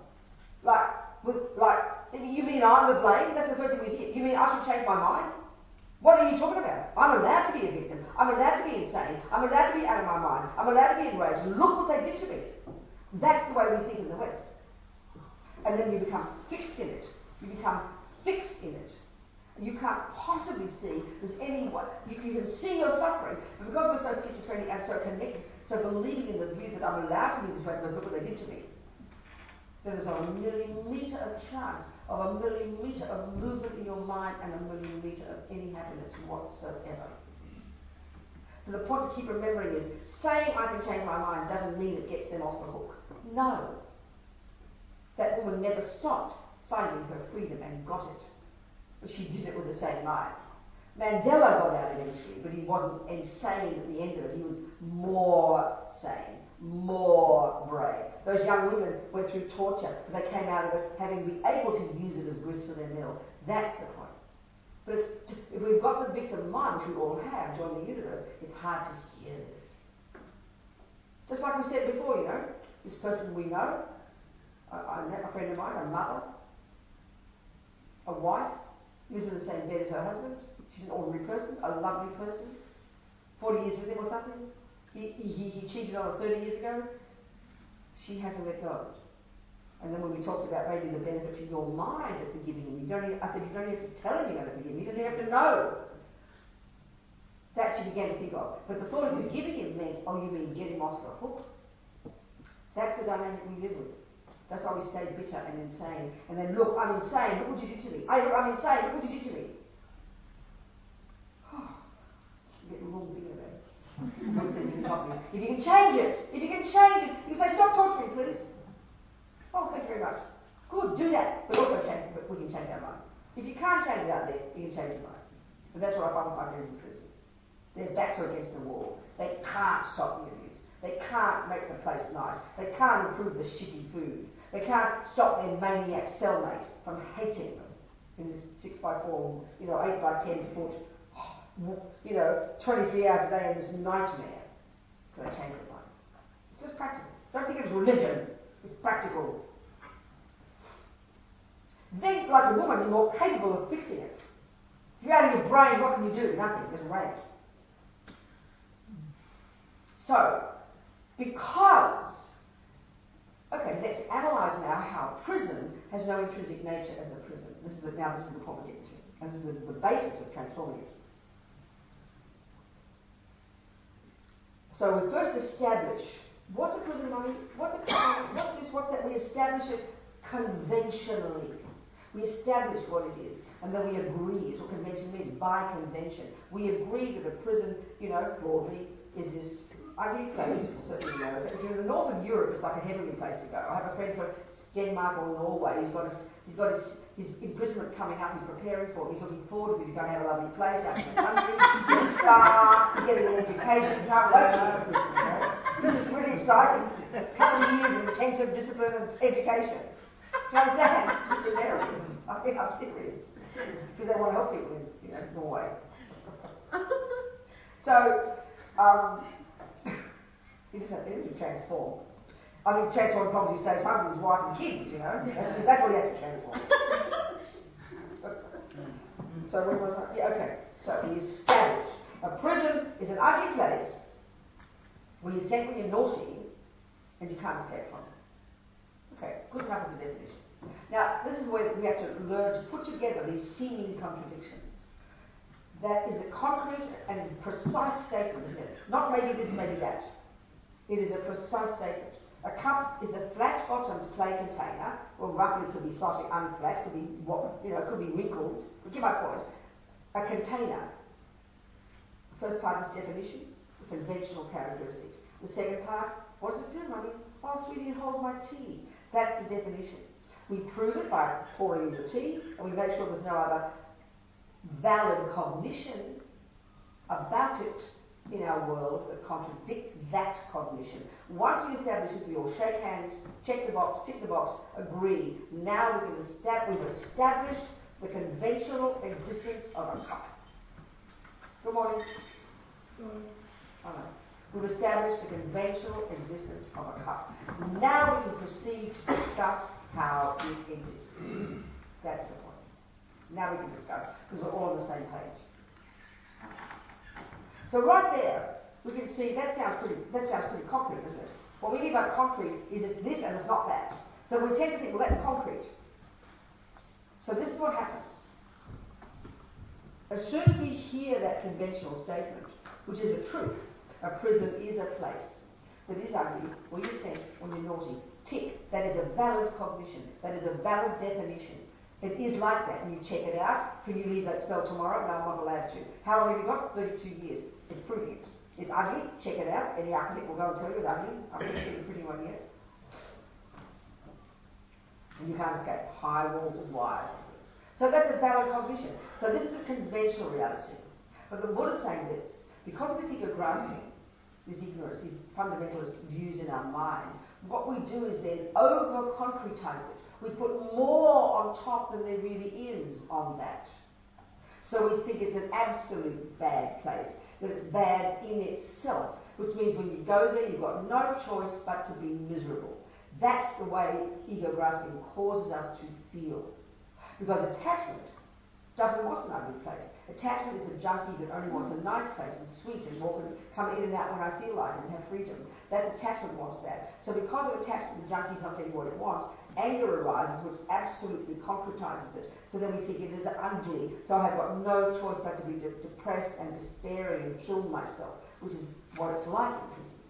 You mean I'm the blame? That's the first thing we hear. You mean I should change my mind? What are you talking about? I'm allowed to be a victim. I'm allowed to be insane. I'm allowed to be out of my mind. I'm allowed to be enraged. Look what they did to me. That's the way we think in the West. And then you become fixed in it. You become fixed in it. You can't possibly see there's anyone. You can see your suffering, but because we're so schizophrenic and so connected, so believing in the view that I'm allowed to be this way because look what they did to me, then there's a millimetre of chance of a millimetre of movement in your mind and a millimetre of any happiness whatsoever. So the point to keep remembering is, saying I can change my mind doesn't mean it gets them off the hook. No. That woman never stopped finding her freedom and got it. But she did it with the same mind. Mandela got out eventually, but he wasn't insane at the end of it. He was more sane, more brave. Those young women went through torture, but they came out of it having been able to use it as grist for their mill. That's the point. But if we've got the victim mind, which we all have, join the universe, it's hard to hear this. Just like we said before, you know, this person we know, a friend of mine, a mother, a wife, lives in the same bed as her husband. She's an ordinary person, a lovely person. 40 years with him or something. He cheated on her 30 years ago. She hasn't let go. And then when we talked about maybe the benefit to your mind of forgiving him, I said, you don't have to tell him you're going to forgive him. You don't have to know. That she began to think of. But the thought of forgiving him meant, oh, you mean get him off the hook? That's the dynamic we live with. That's why we stay bitter and insane. And then, look, I'm insane. Look what you did to me. I'm insane. Look what you did to me. You get the wrong thing about it. If you can change it, you say, stop torturing, please. Oh, thank you very much. Good, do that. But also change, but we can change our mind. If you can't change it out there, you can change your mind. But that's what I find with my friends in prison. Their backs are against the wall. They can't stop the abuse. They can't make the place nice. They can't improve the shitty food. They can't stop their maniac cellmate from hating them in this 6x4, 8x10 foot, 23 hours a day in this nightmare. So they change their minds. It's just practical. Don't think it's religion. It's practical. Then, like a woman, you're more capable of fixing it. If you're out of your brain, what can you do? Nothing. Just rage. So, because, okay, let's analyse now how prison has no intrinsic nature as a prison. This is the point we're getting to. And this is the basis of transforming it. So we first establish What's a prison, mummy? What's this? What's that? We establish it conventionally. We establish what it is, and then we agree. It's what convention means, by convention. We agree that a prison, broadly, is this ugly place. Certainly, if you're in the north of Europe, it's like a heavenly place to go. I have a friend from Denmark or Norway. He's got his imprisonment coming up. He's preparing for it. He's looking forward to it. He's going to have a lovely place out in the country. Get a star, getting an education. Can't wait for it. This is really exciting. A couple of years of intensive discipline and education. Do you understand? It's hilarious. I think I'm serious. Because they want to help people in Norway. So, he just had to transform. I mean, transform probably you say something with his wife and kids, That's what he had to transform. So where was I? Yeah, okay. So he established. A prison is an ugly place where you're sent when you're naughty and you can't escape from it. Okay, good enough as a definition. Now, this is where we have to learn to put together these seeming contradictions. That is a concrete and precise statement, isn't it? Not maybe this, maybe that. It is a precise statement. A cup is a flat-bottomed clay container, or roughly it could be slightly unflat, could be could be wrinkled. But get my point. A container. First part is definition, the conventional characteristics. The second part, what does it do, mummy? Oh, sweetie, it holds my tea. That's the definition. We prove it by pouring in the tea, and we make sure there's no other valid cognition about it in our world that contradicts that cognition. Once we establish this, we all shake hands, check the box, tick the box, agree. Now we've established the conventional existence of a cup. Good morning. Good morning. All right. We've established the conventional existence of a cup. Now we can proceed to discuss how it exists. That's the point. Now we can discuss, because we're all on the same page. So right there, we can see that sounds pretty concrete, doesn't it? What we mean by concrete is it's this and it's not that. So we tend to think, well, that's concrete. So this is what happens. As soon as we hear that conventional statement, which is a truth, a prison is a place that is ugly, where you're sent when you're naughty. Tick, that is a valid cognition, that is a valid definition. It is like that, and you check it out. Can you leave that cell tomorrow? No, I'm not allowed to. How long have you got? 32 years. It's proving it. It's ugly. Check it out. Any architect will go and tell you it's ugly. I've never seen a pretty one yet. And you can't escape. High walls of wires. So that's a valid cognition. So this is the conventional reality. But the Buddha is saying this. Because of this ego grasping, this ignorance, these fundamentalist views in our mind, what we do is then over-concretize it. We put more on top than there really is on that. So we think it's an absolute bad place, that it's bad in itself, which means when you go there, you've got no choice but to be miserable. That's the way ego grasping causes us to feel. Because attachment doesn't want an ugly place. Attachment is a junkie that only wants a nice place and sweet and come in and out when I feel like it and have freedom. That attachment wants that. So because of attachment, the junkie's not getting what it wants. Anger arises, which absolutely concretizes it. So then we think it is ugly. So I have got no choice but to be depressed and despairing and kill myself, which is what it's like in prisons.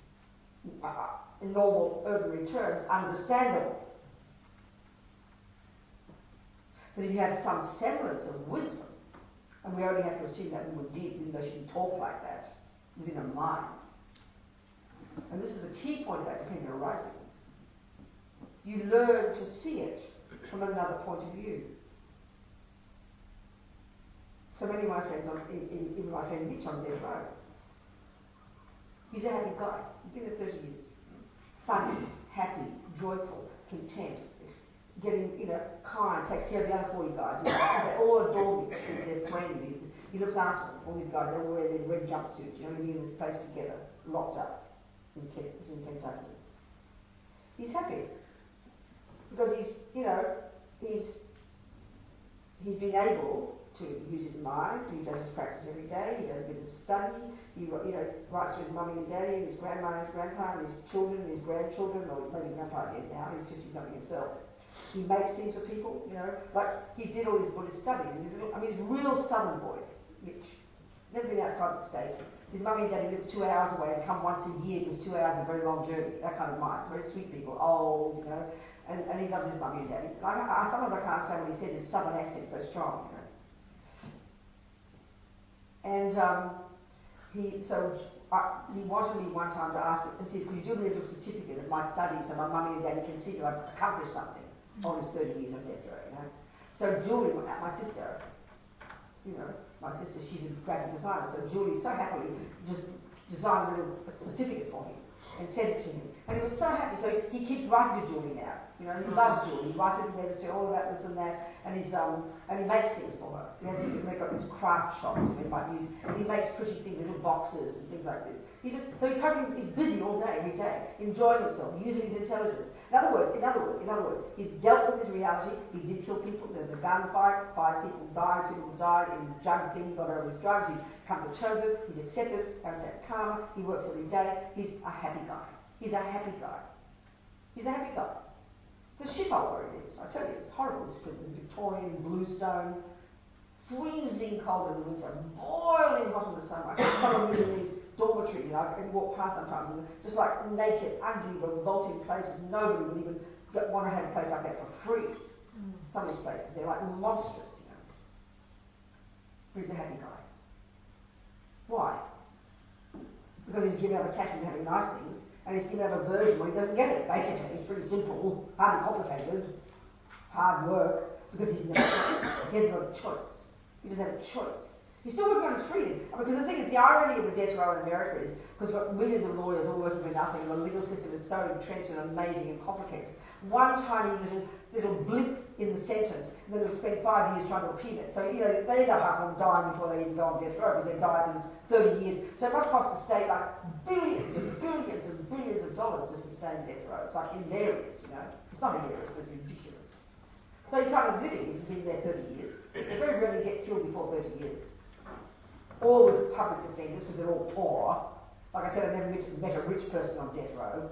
In normal, ordinary terms, understandable. But if you have some semblance of wisdom, and we only have to assume that woman did, even though she didn't talk like that, it was in her mind. And this is the key point about dependent arising. You learn to see it from another point of view. So many of my friends, even my friend Mitch on death row, he's a happy guy. He's been there 30 years. Funny, happy, joyful, content, getting, kind, takes care of the other 40 guys. They all adore me. They're friendly. He looks after them, all these guys. They all wear their red jumpsuits, we're in this place together, locked up in Kentucky. He's happy. Because he's been able to use his mind. He does his practice every day. He does a bit of study. He writes to his mummy and daddy, and his grandma and his grandpa, and his children and his grandchildren, or maybe grandpa yet now. He's 50-something himself. He makes things for people, like he did all his Buddhist studies. He's a real southern boy, Mitch. never been outside the state. His mummy and daddy lived 2 hours away and come once a year because 2 hours is a very long journey. That kind of mind. Very sweet people, old, you know. And he loves his mummy and daddy. Sometimes I can't say what he says, his southern accent's so strong, you know. And he wanted me one time to ask, and said, could you do me a little certificate of my studies so my mummy and daddy can see that I've accomplished something on his 30 years on death row, you know. So Julie, my sister, you know, she's a graphic designer, so Julie so happily just designed a little certificate for him and sent it to him. And he was so happy, so he keeps writing to Julie now. You know, he loves Julie. He writes his letters to her all about this and that, and he makes things for her. They've got these craft shops he might use, and he makes pretty things, little boxes and things like this. He's busy all day, every day, enjoying himself, using his intelligence. In other words, he's dealt with his reality. He did kill people. There was a gunfight. 5 people died. 2 people died. In the drug thing, he got over his drugs. He's come to terms with it. He's accepted. That's karma. He works every day. He's a happy guy. He's a happy guy. It's a shithole where it is. I tell you, it's horrible. This prison is Victorian, bluestone, freezing cold in the winter, boiling hot in the summer. I can come in these dormitories, you know, I can walk past sometimes, and just like naked, ugly, revolting places. Nobody would even want to have a place like that for free. Some of these places, they're like monstrous, you know. But he's a happy guy. Why? Because he's given up attachment to having nice things, and he's given up a version where he doesn't get it. Basically, it's pretty simple, hardly complicated, hard work, because he hasn't got a choice. He doesn't have a choice. He's still working on his freedom. Because the thing is, the irony of the death row in America is, because we've got millions of lawyers all working for nothing, and the legal system is so entrenched and amazing and complicated. One tiny little blip in the sentence, and then they'll spend 5 years trying to appeal it. So, you know, they end up often dying before they even go on death row, because they died in 30 years. So it must cost the state like billions and billions and billions of dollars to sustain death row. It's like hilarious, you know. It's not hilarious, but it's ridiculous. So you kind of living has been there 30 years. They very rarely get killed before 30 years. All with public defenders, because they're all poor. Like I said, I've never met a rich person on death row.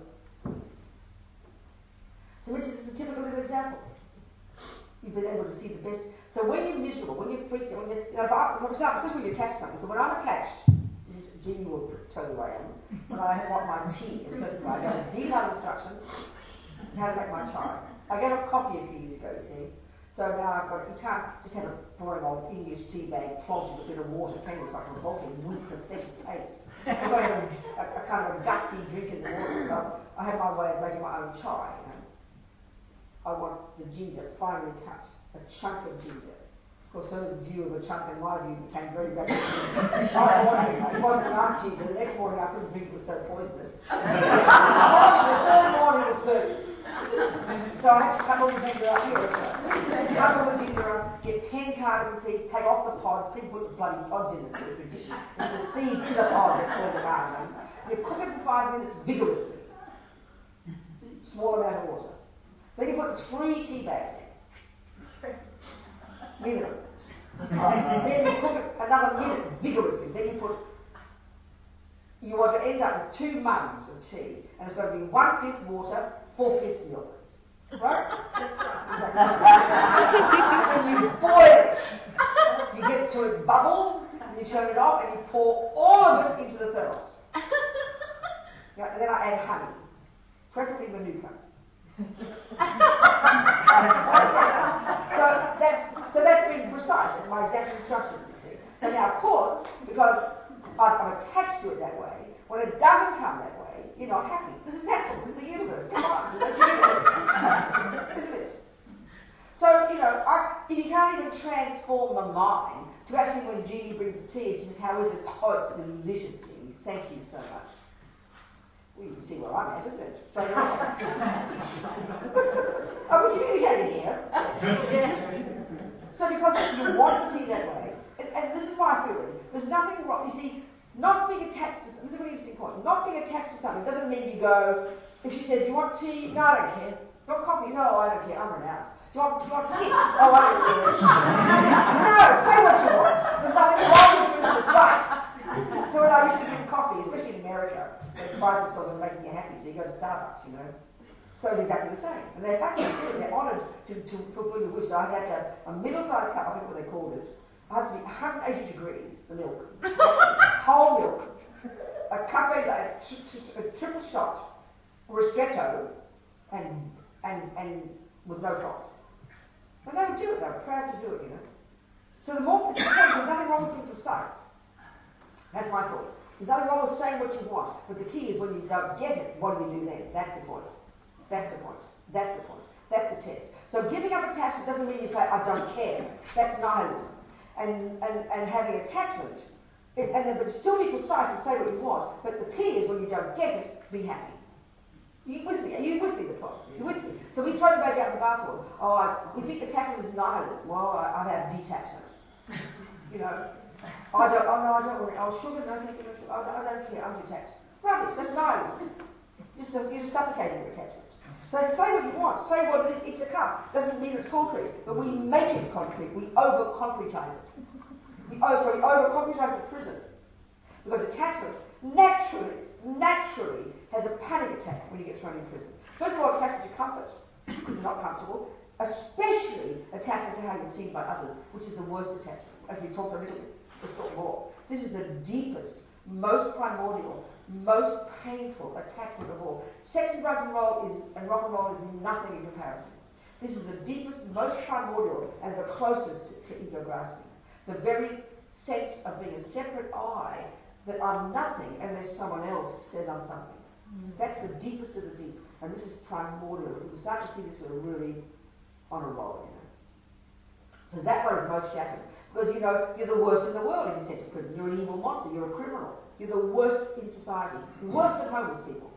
So which is a typical little example. You've been able to see the best. So when you're miserable, when you're freaked out, for example, especially when you're attached to something. So when I'm attached, Jeannie will tell you who I am, when I want my tea a certain way, I get a detailed instruction on how to make my chai. I gave up coffee a few years ago, you see. So now you can't just have a boring old English tea bag clogged with a bit of water. It tastes like a revolting, weak, pathetic taste. I've got to have a kind of a gutsy drink in the morning. So I have my way of making my own chai, you know. I want the ginger finely cut, a chunk of ginger. Of course, her view of a chunk and my view became very rapid. It wasn't enough ginger. The next morning I couldn't drink, it was so poisonous. The third morning was perfect. So I had to cut all the ginger up here. Cut all the ginger up, get 10 cardamom seeds, take off the pods, people put the bloody pods in the dish, and the seeds in the pod that's called the cardamom. You cook it for 5 minutes vigorously. Small amount of water. Then you put 3 tea bags in. Minimum. Then you cook it another minute vigorously. Then you want to end up with 2 mugs of tea, and it's got to be 1/5 water, 4/5 milk. Right? And then you boil it. You get to it bubbles, and you turn it off, and you pour all of it into the thermos. Yeah, and then I add honey, preferably Manuka. So that's being precise. That's my exact instruction, you see. So now, of course, because I'm attached to it that way, when it doesn't come that way, you're not happy. This is natural. This is the universe. Come on. That's the universe. Isn't it? So, you know, if you can't even transform the mind to actually, when Jeannie brings the tea, she says, how is it? Oh, it's delicious, Jeannie. Thank you so much. Well, you can see where I'm at, isn't it? Straight away. Are we communicating here? So because you want the tea that way, and this is why I feel it, there's nothing wrong. You see, not being attached to something, this is a really interesting point. Not being attached to something doesn't mean you go, if she says, do you want tea? No, I don't care. Do you want coffee? No, I don't care. I'm renounced. Do you want kids? Oh, I don't care. No, say what you want. There's nothing wrong with doing this right. So when I used to drink coffee, especially in America, they pride themselves on making you happy, so you go to Starbucks, you know. So it's exactly the same. And they're happy to do it. They're honoured to fulfill your wish. So I had a middle-sized cup, I think what they called it. I had to be 180 degrees, the milk. straight a triple shot ristretto and with no froth. And they would do it, they were proud to do it, you know. So the more, there's nothing wrong with being precise. That's my thought. There's nothing wrong with saying what you want, but the key is when you don't get it, what do you do then? That's the point. That's the point. That's the point. That's the test. So giving up attachment doesn't mean you say, I don't care. That's nihilism. And having attachment, but still be precise and say what you want, but the key is when you don't get it, be happy. Are you with me? Are you with me, the problem? You're with me? So we throw the baby out the bathwater. We think attachment is nihilism. Well, I have detachment. You know, I don't worry. Sugar, no, thank you. I don't care. I'm detached. Rubbish. That's nihilism. You're just suffocating your attachment. So say what you want. Say what it is. It's a cup. Doesn't mean it's concrete, but we make it concrete. We over-concretize it. We over-concretize the prison. Because attachment naturally has a panic attack when you get thrown in prison. First of all, attachment to comfort, because you're not comfortable, especially attachment to how you're seen by others, which is the worst attachment. As we talked a little bit, let's talk more. This is the deepest, most primordial, most painful attachment of all. Sex and rock and roll is nothing in comparison. This is the deepest, most primordial, and the closest to ego grasping. The very sense of being a separate I, that I'm nothing unless someone else says I'm something. That's the deepest of the deep, and this is primordial. If we start to see this, we're really on a roll, you know. So that one is most shattered. Because, you know, you're the worst in the world if you're sent to prison. You're an evil monster. You're a criminal. You're the worst in society. Worse than homeless people.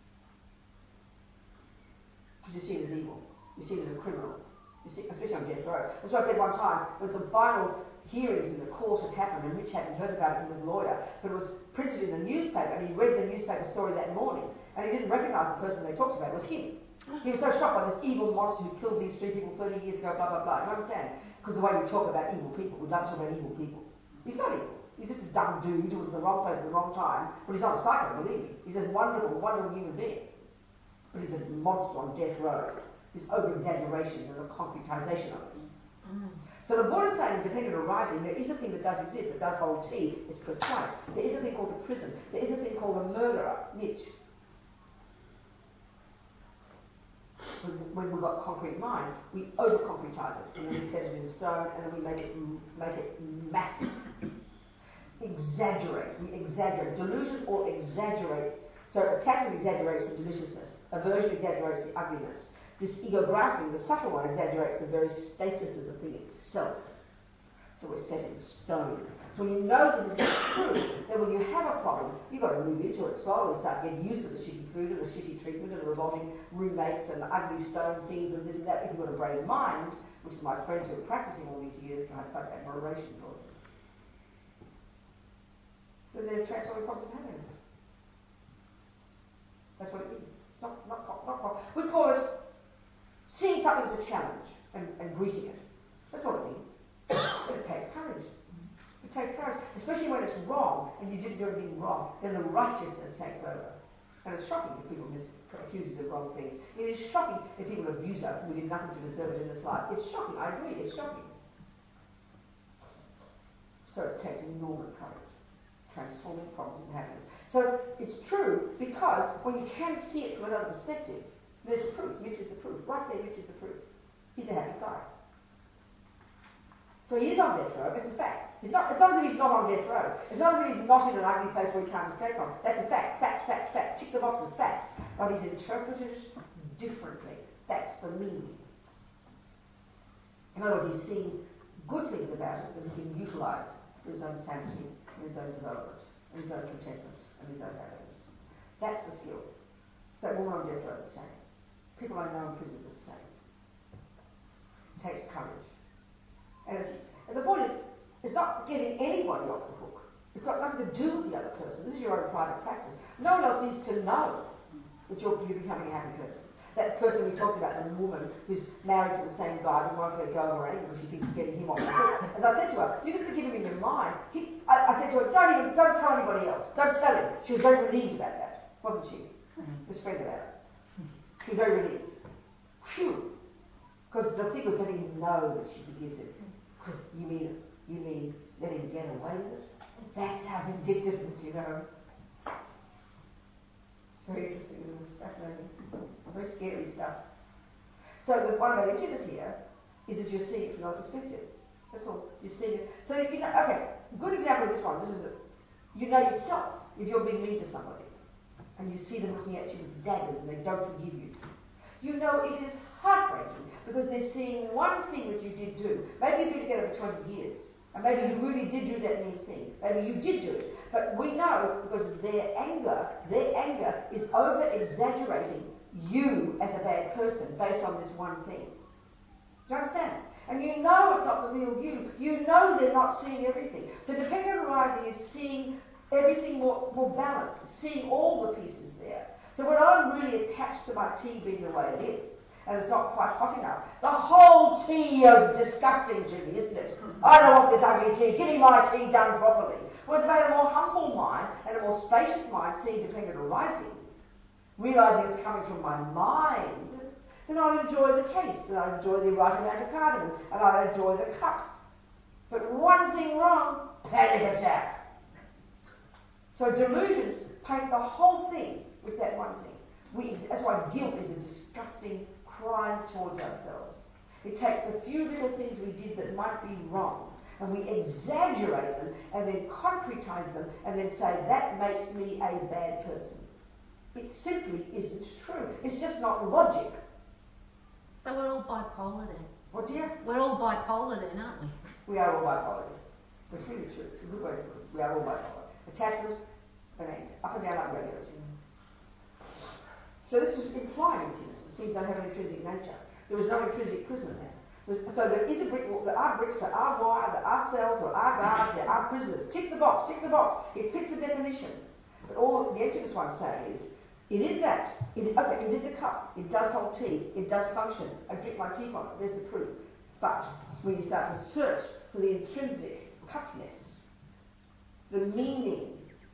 Because you're seen as evil. You're seen as a criminal. Especially on death row. That's why I said one time, when some final hearings in the court had happened, and Mitch hadn't heard about it from his lawyer, but it was printed in the newspaper, and he read the newspaper story that morning, and he didn't recognise the person they talked about. It was him. He was so shocked by this evil monster who killed these 3 people 30 years ago, blah, blah, blah. You understand? Because the way we talk about evil people, we love to talk about evil people. He's not evil. He's just a dumb dude who was in the wrong place at the wrong time, but he's not a psycho, believe me. He's a wonderful, wonderful human being. But he's a monster on death row. This over-exaggerations and the concretization of it. So the Buddha is saying, dependent arising, there is a thing that does exist, that does hold tea, it's precise. There is a thing called a prison. There is a thing called a murderer, Mitch. When we've got concrete mind, we over-concretize it, and then we set it in stone, and then we make it massive. Exaggerate. We exaggerate. Delusion or exaggerate. So attachment exaggerates the deliciousness. Aversion exaggerates the ugliness. This ego grasping, the subtle one, exaggerates the very status of the thing itself. So we're set in stone. So when you know this is not true, then when you have a problem, you've got to move into it slowly, start getting used to the shitty food and the shitty treatment and the revolting roommates and the ugly stone things and this and that. If you've got a brave mind, which is my friends who are practicing all these years, I have such admiration for them, then they're transforming problems of happiness. That's what it is. Not we call it seeing something as a challenge and greeting it. That's all it means. But it takes courage. It takes courage, especially when it's wrong and you didn't do anything wrong. Then the righteousness takes over. And it's shocking if people accuse us of wrong things. It is shocking if people abuse us and we did nothing to deserve it in this life. It's shocking, I agree, it's shocking. So it takes enormous courage. Transforming problems into happiness. So it's true because when you can see it from another perspective, there's the proof. Mitch is the proof. Right there, Mitch is the proof. He's a happy guy. So he is on death row. It's a fact. It's not as if he's not on death row. It's not as if he's not in an ugly place where he can't escape from. That's a fact. Fact. Tick the boxes. Facts. But he's interpreted differently. That's the meaning. In other words, he's seen good things about it that he can utilise for his own sanity, and his own development, and his own contentment, and his own happiness. That's the skill. So woman on death row is the same. People I know in prison are the same. It takes courage. And the point is, it's not getting anybody off the hook. It's got nothing to do with the other person. This is your own private practice. No one else needs to know that you're becoming a happy person. That person we talked about, the woman who's married to the same guy who won't let go of her anyway because she thinks he's getting him off the hook. As I said to her, you can forgive him in your mind. I said to her, don't tell anybody else. Don't tell him. She was very relieved about that, wasn't she? This friend of ours. She was very relieved. Phew. Because the thing was letting him know that she forgives him. Because you mean let him get away with it? That's how vindictiveness, you know. It's very interesting, isn't it? It's fascinating. Very scary stuff. So the one about emptiness here is that you're seeing it from another perspective. That's all. You're seeing it. So if you know, okay, good example of this one. This is it. You know yourself if you're being mean to somebody, and you see them looking at you with daggers and they don't forgive you. You know it is heartbreaking because they're seeing one thing that you did do. Maybe you've been together for 20 years, and maybe you really did do that mean thing. Maybe you did do it, but we know because their anger is over-exaggerating you as a bad person based on this one thing. Do you understand? And you know it's not the real you. You know they're not seeing everything. So dependent arising is seeing everything more balanced, seeing all the pieces there. So when I'm really attached to my tea being the way it is, and it's not quite hot enough, the whole tea is disgusting to me, isn't it? I don't want this ugly tea. Give me my tea done properly. Whereas if I had a more humble mind and a more spacious mind, seeing dependent arising, realising it's coming from my mind, then I'll enjoy the taste, and I'll enjoy the right amount of cardamom, and I'll enjoy the cup. But one thing wrong, panic attack. So delusions paint the whole thing with that one thing. That's why guilt is a disgusting crime towards ourselves. It takes the few little things we did that might be wrong, and we exaggerate them, and then concretize them, and then say, that makes me a bad person. It simply isn't true. It's just not logic. So we're all bipolar then? What, dear? We're all bipolar then, aren't we? We are all bipolar, yes. That's really true. It's a good way to put it. We are all bipolar. Attachment and anger. Up and down, upregulating. So this is implied emptiness. Things don't have an intrinsic nature. There is no intrinsic prison there. So there is a brick wall. There are bricks, there are wire, there are cells, there are guards, there are prisoners. Tick the box, tick the box. It fits the definition. But all the emptiness one saying is, it is that. It is a cup. It does hold tea. It does function. I drink my tea from it. There's the proof. But when you start to search for the intrinsic cupness, the meaning,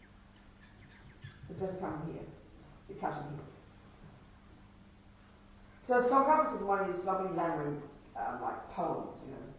it doesn't come from here. It comes from here. So Socrates is one of these lovely Lammering like poems, you know.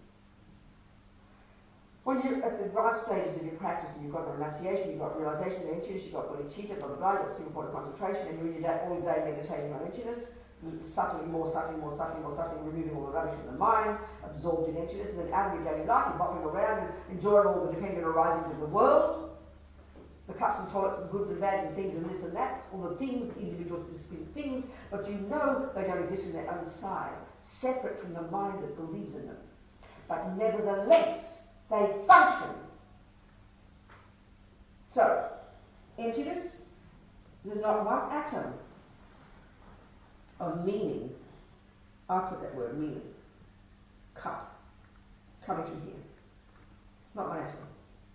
When you're at the right stages of your practice and you've got the renunciation, you've got realisation of emptiness, you've got bodhicitta, blah, blah, blah, you've got single point of concentration, and you're in your day, all day meditating on emptiness, subtly, more subtly, removing all the rubbish from the mind, absorbed in emptiness, and then out of your daily life, you're bopping around and enjoying all the dependent arisings of the world, the cups and toilets and goods and bads and things and this and that, all the things, the individual distinct things, but you know they don't exist in their own side, separate from the mind that believes in them. But nevertheless, they function. So, emptiness, there's not one atom of meaning, I'll put that word, meaning, cup, coming from here. Not one atom.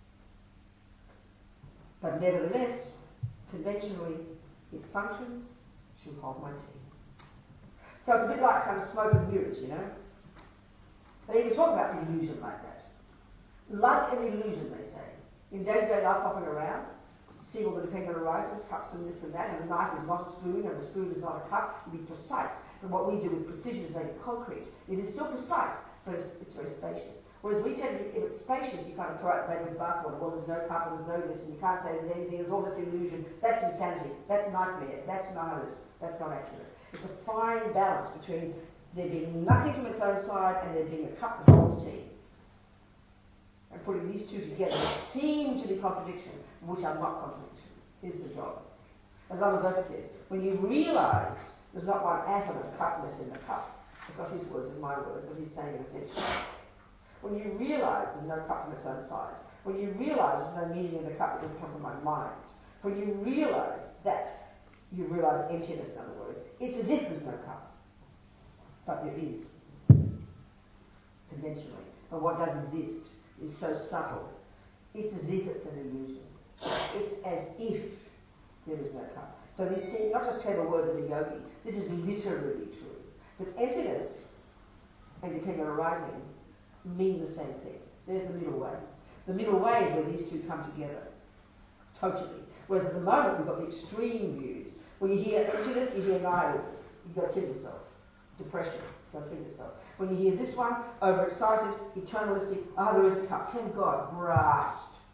But nevertheless, conventionally, it functions to hold my tea. So it's a bit like kind of smoke and mirrors, you know. They even talk about the illusion like that. Like an illusion, they say. In day-to-day life, popping around, see all the dependent arises, cups and this and that, and a knife is not a spoon, and a spoon is not a cup, to be precise. And what we do with precision is make it concrete. It is still precise, but it's very spacious. Whereas we tend to, if it's spacious, you kind of throw out the baby with the bathwater. Well, there's no cup, and there's no this, and you can't say there's anything, there's all this illusion. That's insanity. That's nightmare. That's nihilist. That's not accurate. It's a fine balance between there being nothing from its own side and there being a cup that holds tea. And putting these two together seem to be contradiction, which are not contradiction. Here's the job. As Lama says, when you realise there's not one atom of cupness in the cup, it's not his words, it's my words, but he's saying it essentially. When you realise there's no cup from its own side, when you realise there's no meaning in the cup, it doesn't come from my mind, when you realise that, you realise emptiness, in other words, it's as if there's no cup. But there is, conventionally. And what does exist is so subtle. It's as if it's an illusion. It's as if there is no cup. So these seem not just clever words of a yogi, this is literally true. That emptiness and dependent arising mean the same thing. There's the middle way. The middle way is where these two come together. Totally. Whereas at the moment we've got the extreme views. When you hear emptiness, you hear nihilism. You've got to kill yourself. Depression. You've got to kill yourself. When you hear this one, overexcited, eternalistic, there is a cup. Thank God, grasped.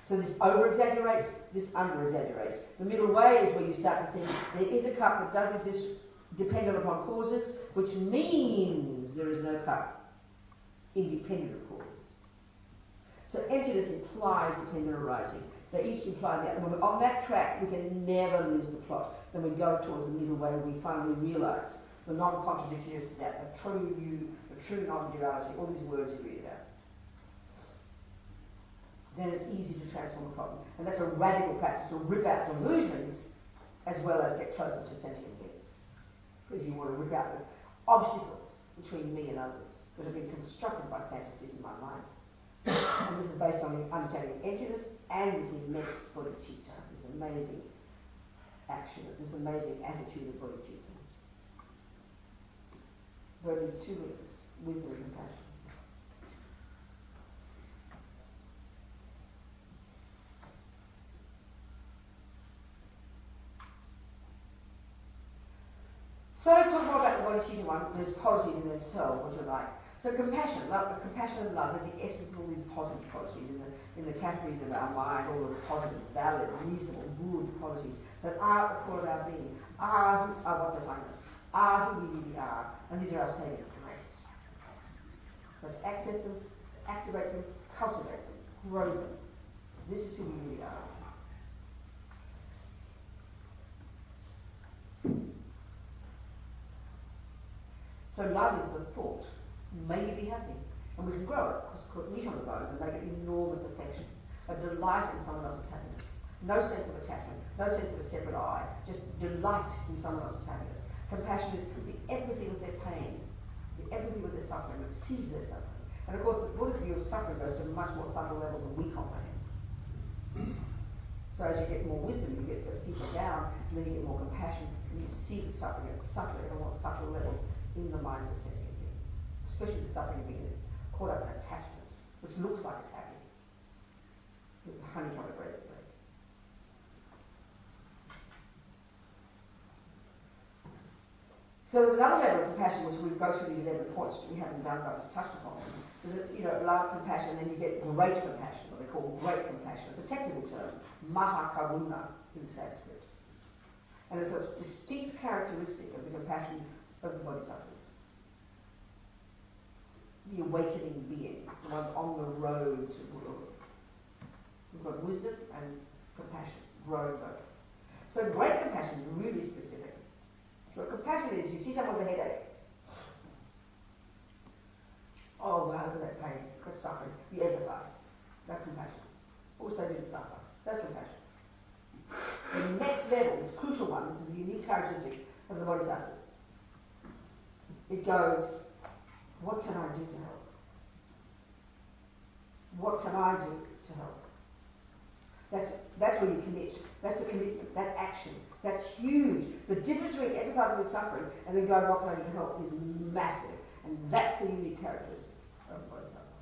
So this over-exaggerates, this under-exaggerates. The middle way is where you start to think there is a cup that does exist dependent upon causes, which means there is no cup independent of causes. So emptiness implies dependent arising. They each imply the other. When we're on that track, we can never lose the plot. Then we go towards the middle way, we finally realise the non-contradictoriness of that, the true you, the true non-duality, all these words you read about. Then it's easy to transform a problem. And that's a radical practice, to rip out delusions as well as get closer to sentient beings. Because you want to rip out the obstacles between me and others that have been constructed by fantasies in my mind. And this is based on the understanding of emptiness and this immense bodhicitta, this amazing action, this amazing attitude of bodhicitta. But it needs two rivers, wisdom and compassion. So let's talk more about the bodhicitta one. There's qualities in themselves, which are like. So compassion and love are the essence of all these positive qualities in the categories of our mind, all the positive, valid, reasonable, good qualities that are the core of our being, are what define us, are who we really are, and these are our saving grace. But to access them, to activate them, cultivate them, grow them. This is who we really are. So love is the thought. May you be happy. And we can grow it, put meat on the bones and make it enormous affection. A delight in someone else's happiness. No sense of attachment, no sense of a separate I, just delight in someone else's happiness. Compassion is the empathy with their pain, the empathy with their suffering, that sees their suffering. And of course the Buddha's view of suffering goes to much more subtle levels than we comprehend. So as you get more wisdom, you get deeper down, and then you get more compassion, and you see the suffering at subtler and more subtle levels in the minds of sentient beings. Especially the suffering of being caught up in attachment, which looks like it's happy. There's a honeycomb of grace bread. So there's another level of compassion which we go through these 11 points which we haven't done but it's touched upon. So that, love, compassion, and then you get great compassion, what they call great compassion. It's a technical term, mahakaruna in Sanskrit. And it's a distinct characteristic of the compassion of the bodhisattvas. The awakening beings, the ones on the road to Buddhahood. We've got wisdom and compassion, growing both. So great compassion is really specific. So what compassion is, you see someone with a headache. Oh wow, look at that pain, that suffering. You empathise. That's compassion. Also didn't suffer. That's compassion. The next level, this crucial one, this is the unique characteristic of the bodhisattvas. It goes, what can I do to help? What can I do to help? That's where you commit. That's the commitment. That's action. That's huge. The difference between empathising with suffering and then going, what can I do to help, is massive. And that's the unique characteristic of the bodhisattva.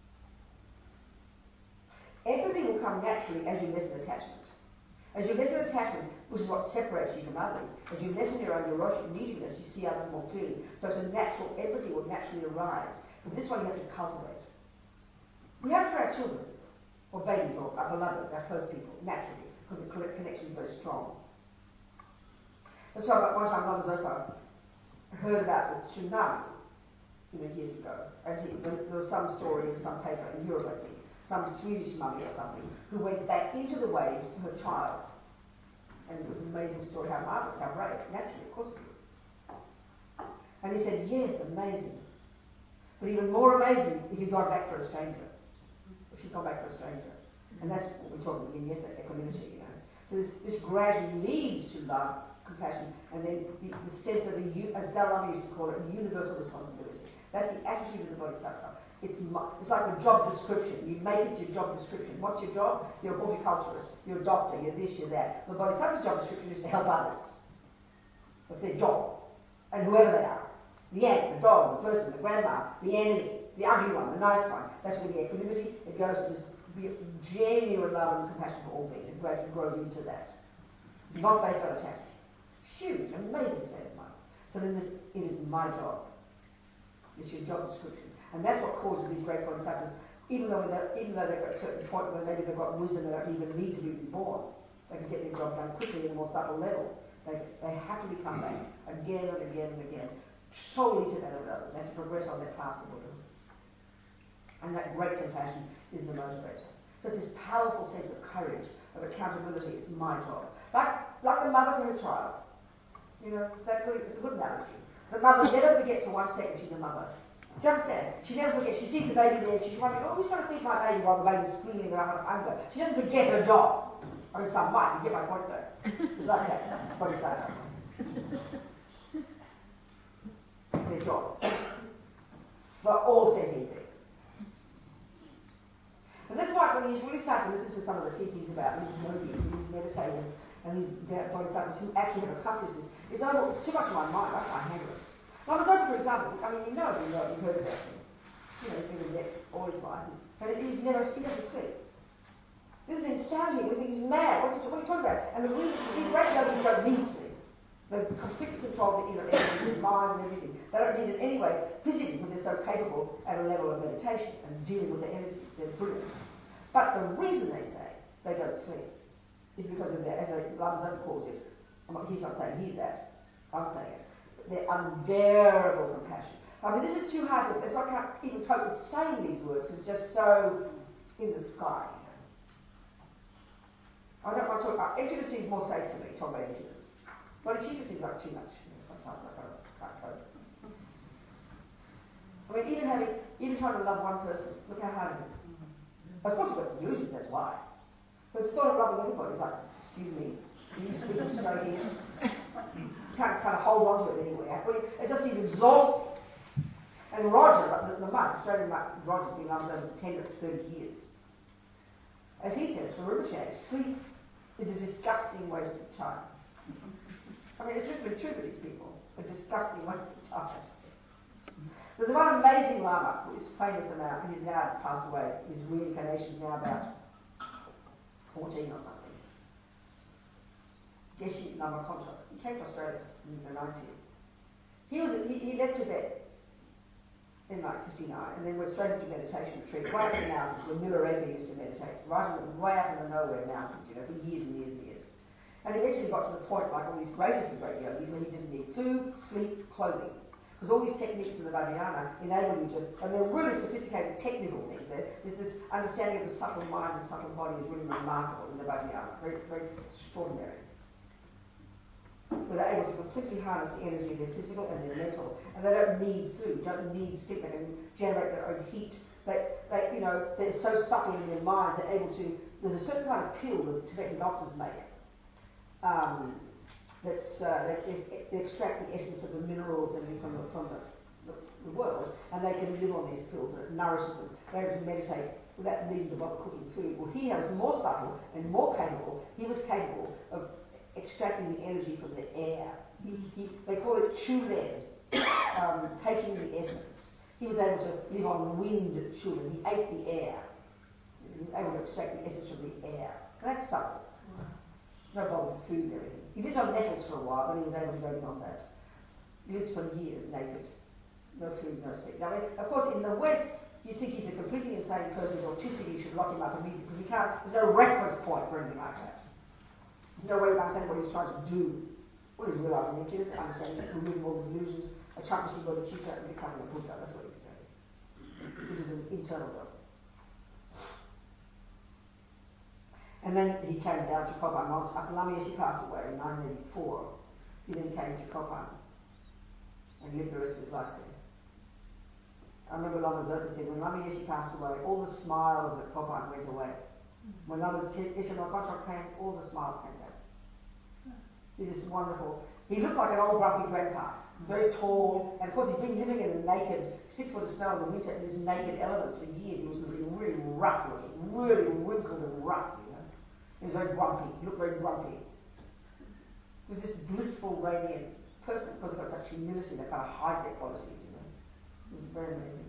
Empathy will come naturally as you lessen attachment. As you lessen attachment, which is what separates you from others, as you lessen your own neurotic neediness, you see others more clearly. So it's a natural, empathy will naturally arise. But this one you have to cultivate. We have it for our children, or babies, or our beloveds, our close people, naturally, because the connection is very strong. And so one time Mama Zopa heard about the tsunami, years ago, and there was some story in some paper in Europe, I think, some Swedish mummy or something, who went back into the waves for her child. And it was an amazing story, how marvellous, how brave, naturally, of course it is. And he said, yes, amazing. But even more amazing if you'd gone back for a stranger. If you'd gone back for a stranger. And that's what we talked about yesterday, equanimity, So this gradually leads to love, compassion, and then the sense of, as Dalai Lama used to call it, universal responsibility. That's the attitude of the bodhisattva. It's like a job description. You make it your job description. What's your job? You're a horticulturist. You're a doctor. You're this, you're that. The bodhisattva's job description is to help others. That's their job. And whoever they are. The ant, the dog, the person, the grandma, the enemy, the ugly one, the nice one. That's with the equanimity. It goes to this genuine love and compassion for all beings. It gradually grows into that. Not based on attachment. Huge, amazing state of mind. So then it is my job. It's your job description. And that's what causes these great bodhisattvas even though they've got a certain point where maybe they've got wisdom, they don't even need to be reborn. They can get their job done quickly at a more subtle level. They have to become back again and again and again, solely to that of others, and to progress on that path to Buddha. And that great compassion is the motivator. So it's this powerful sense of courage, of accountability. It's my job. Like the mother for her child. You know, it's a good analogy. The mother never forgets for 1 second she's a mother. Do you understand? She never forgets. She sees the baby there. She's wondering, who's going to feed my baby while the baby's screaming out of hunger? She doesn't forget her job. I mean, some might. You get my point though. It's like that. Bodhisattva. Their job. For all sentient things. And that's why when you really start to listen to some of the teachings about these yogis, these meditators, and these bodhisattvas who actually have accomplished this, it's too much of my mind. I can't handle it. Lama Zopa, for example, I mean, you've heard about him. You know, he's been in debt all his life. But he never sleep. This is insanity. We think he's mad. What are you talking about? And the reason these great yogis don't need sleep. They completely control the inner energy, the mind and everything. They don't need it anyway, physically, because they're so capable at a level of meditation and dealing with the energies. They're brilliant. But the reason they say they don't sleep is because of their, as Lama Zopa calls it, he's not saying he's that, I'm saying it, their unbearable compassion. I mean, this is too hard to, so I can't even cope with saying these words because it's just so in the sky. I don't want to talk about, intimacy is more safe to me, talk about intimacy. But intimacy is like too much. Sometimes I can't cope. I mean, even trying to love one person, look how hard it is. Of course you've got to use it, that's why. But sort of loving everybody is like, excuse me, you speak straight in. You can't kind of hold on to it anywhere. It's just he's exhausted. And Roger, the monk, Australian monk, Roger's been Lama Zopa for 10 to 30 years. As he says, for Rinpoche, sleep is a disgusting waste of time. I mean, it's just been true for these people. A disgusting waste of time. There's one amazing Lama who is famous now, and he's now passed away. His reincarnation is now about 14 or something. Geshe Lama Kontrok. He came to Australia in the 90s. He left Tibet in like 59 and then went straight into meditation retreat, way up in the mountains where Milarepa used to meditate, way up in the nowhere mountains, for years and years and years. And he eventually got to the point, like all these greatest of great yogis, where he didn't need food, sleep, clothing. Because all these techniques in the Vajrayana enable you to, and they're really sophisticated technical things. There's this understanding of the subtle mind and subtle body is really remarkable in the Vajrayana, very, very extraordinary. Where they're able to completely harness the energy of their physical and their mental, and they don't need food, don't need sleep. They can generate their own heat. They're so supple in their mind. They're able to. There's a certain kind of pill that Tibetan doctors make. They extract the essence of the minerals and from the world, and they can live on these pills, and it nourishes them. They're able to meditate without needing to bother cooking food. Well, he was more subtle and more capable. He was capable of extracting the energy from the air. They call it chulen, taking the essence. He was able to live on wind chulen. He ate the air. He was able to extract the essence from the air. And that's subtle. No bother with food and everything. He lived on nettles for a while, but he was able to go beyond that. He lived for years naked. No food, no sleep. Now, of course, in the West, you think he's a completely insane person, he's autistic, you should lock him up immediately, because there's no reference point for anything like that. There's no way to understand what he's trying to do. What he's realizing, he just understanding removing all the illusions, accomplishing bodhicitta and becoming a Buddha. That's what he's doing. Which is an internal work. And then he came down to Kopan. After Lama Yeshe passed away in 1984, he then came to Kopan and lived the rest of his life there. I remember Lama Zopa said, when Lama Yeshe passed away, all the smiles at Kopan went away. When Lama Yeshe Kontrok came, all the smiles came back. He's this wonderful. He looked like an old grumpy grandpa, very tall, and of course he'd been living in the naked 6 foot of snow in the winter in this naked elements for years. He was looking really rough looking, really wrinkled and rough. He was very grumpy. He looked very grumpy. He was this blissful, radiant person because he got such humility, that kind of high-tech qualities, It was very amazing.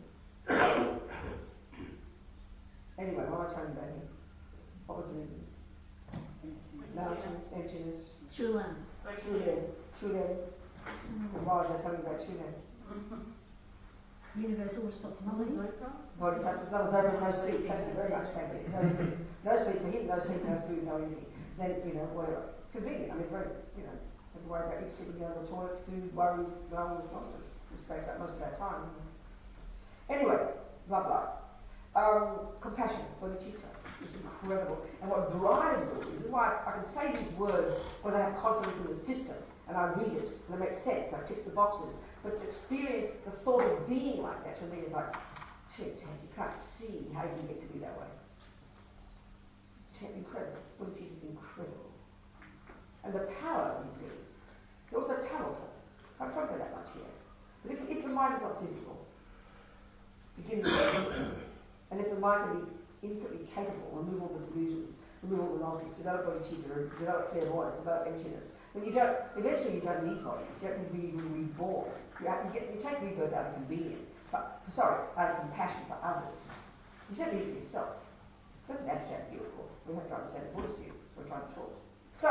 Anyway, what am I telling you about him? What was the reason? Mountains, emptiness. Chulen. Chulen. And why was I telling you about Chulen? Universal responsibility. Bodhisattvas, that was over no sleep. Thank you very much, thank you. No sleep. No sleep for him, no sleep, no food, no anything. Then, whatever. Convenient, very, have to worry about eating, the toilet, food, worries, no responses. Which takes up most of our time. Anyway, blah blah. Compassion, bodhicitta, is incredible. And what drives all this is why I can say these words when I have confidence in the system and I read it and it makes sense, I tick the boxes. But to experience the thought of being like that for me is like, shit, you can't see how you can get to be that way. Incredible. Bodhicitta is incredible. And the power of these things, they're also powerful. I haven't talked about that much here. But if the mind is not physical, begin with and if the mind can be infinitely capable, remove all the delusions, remove all the nonsense, develop bodhicitta, develop clairvoyance, develop emptiness, then eventually you don't need bodies, you don't need to be reborn. You take rebirth out of convenience, out of compassion for others. You don't need it for yourself. That's an abstract view, of course. We have to understand the Buddhist view, so we're trying to talk. So,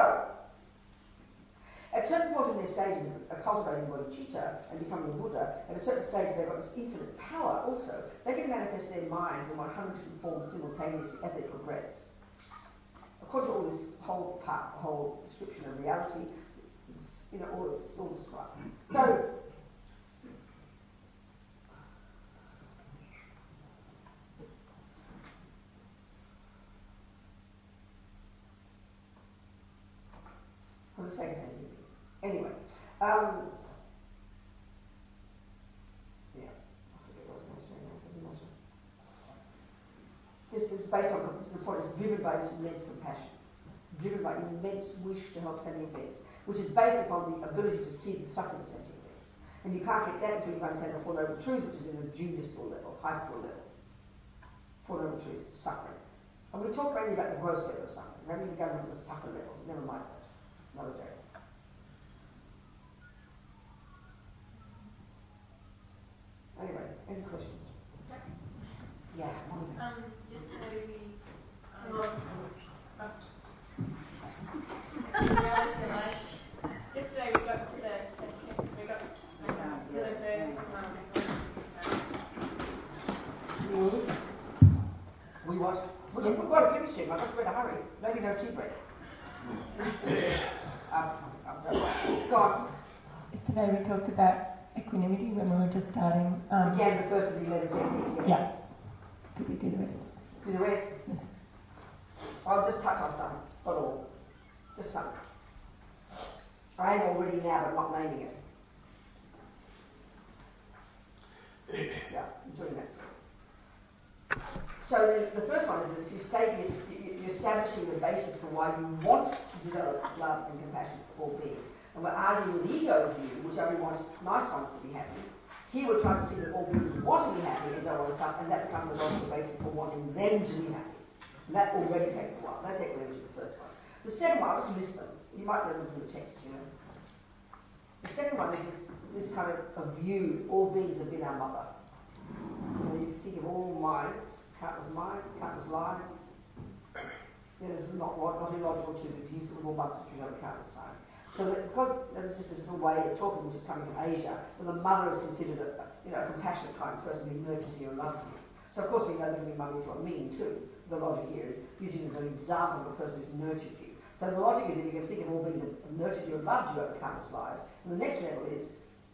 at certain point in their stages of cultivating bodhicitta and becoming a Buddha, at a certain stage they've got this infinite power also. They can manifest their minds in 100 different forms simultaneously as they progress. According to all this whole part, the whole description of reality, it's all described. So, for the sake of saying anyway, I forget what I was going to say now, it doesn't matter. This is based on, this is the point, it's driven by this immense compassion, driven by an immense wish to help sentient beings, which is based upon the ability to see the suffering of sentient beings. And you can't get that until you understand the Four Noble Truths, which is in the junior school level, high school level. Four Noble Truths, suffering. And we talk mainly about the gross level of suffering. Maybe we go into the subtle levels, never mind that. Another day. Anyway, any questions? Yeah, Yesterday we got to the we watched. We've got to finish it. I've got to hurry. Maybe no tea break. Go on. Yesterday we talked about equanimity when we were just starting. Again, the first of the 11 techniques. Yeah. Did we do the rest? Do the rest? I'll just touch on some, not all. Just some. I am already now, but not naming it. Yeah, I'm doing that. So the first one is you're establishing the basis for why you want to develop love and compassion for all beings. And we're arguing with ego's view, which everyone wants to be happy. Here we're trying to see that all beings want to be happy and don't want to suffer, and that becomes the logical basis for wanting them to be happy. And that already takes a while. That's equanimity, the first one. The second one, I'll just list them. You might learn them from the text, The second one is this kind of view, all beings have been our mother. You think of all minds, countless lives. There's not illogical to the use of all mothers which we've done countless times. So that because this is a way of talking which is coming from Asia, where the mother is considered a compassionate kind of person who nurtures you and loves you. So of course we know that mummies are mean too. The logic here is using as an example of a person who's nurtured you. So the logic is that you can think of all beings that have nurtured you and loved you over countless lives. And the next level is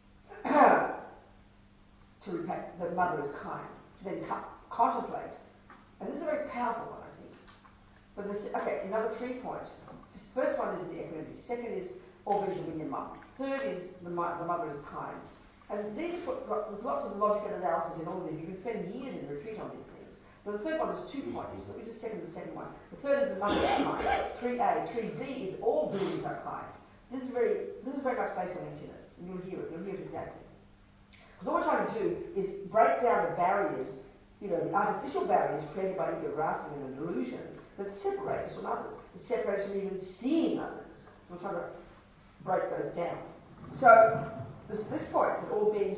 to repent, the mother is kind. To then contemplate. And this is a very powerful one, I think. But another 3 points. This first one is the equanimity. Second is all beings have been your mum. Third is the mother is kind. And there's lots of logic and analysis in all of these. You can spend years in retreat on these things. But the third one is 2 points. Let me just second the second one. The third is the mother is kind. 3A. 3B is all beings are kind. This is very much based on emptiness. And you'll hear it exactly. Because all we're trying to do is break down the barriers, the artificial barriers created by ego grasping and the delusions that separate us from others, that separate us from even seeing others. So we're trying to break those down. So this point that all beings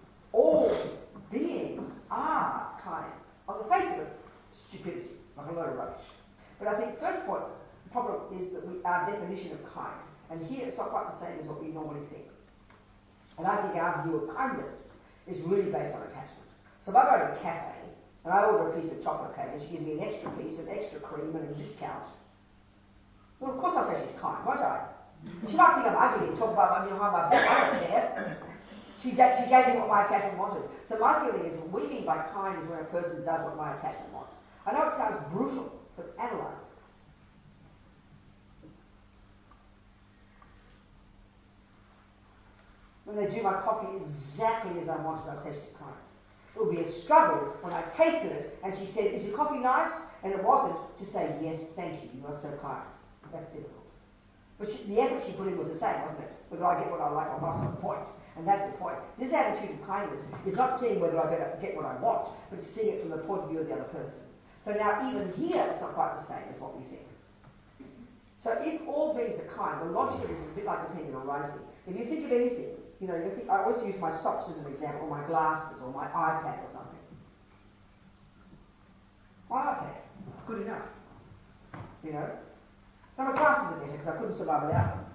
are kind. On the face of it, stupidity, like a load of rubbish. But I think first point, the problem is that our definition of kind, and here it's not quite the same as what we normally think. And I think our view of kindness is really based on attachment. So if I go to a cafe and I order a piece of chocolate cake and she gives me an extra piece, an extra cream and a discount, well, of course I'll say she's kind, won't I? She might think I'm ugly and talk about my back. I don't care. She gave me what my attachment wanted. So my feeling is what we mean by kind is when a person does what my attachment wants. I know it sounds brutal, but analyse it. When they do my coffee exactly as I wanted, I say she's kind. It will be a struggle when I tasted it and she said, "Is your coffee nice?" And it wasn't, to say, "Yes, thank you, you are so kind." That's difficult. But the effort she put in was the same, wasn't it? Whether I get what I like or not is the point. And that's the point. This attitude of kindness is not seeing whether I get what I want, but seeing it from the point of view of the other person. So now even here, it's not quite the same as what we think. So if all beings are kind, the logic of this is a bit like the pendulum rising. If you think of anything, you think, I always use my socks as an example, or my glasses, or my iPad or something. My iPad, good enough. Now my glasses are better because I couldn't survive without them.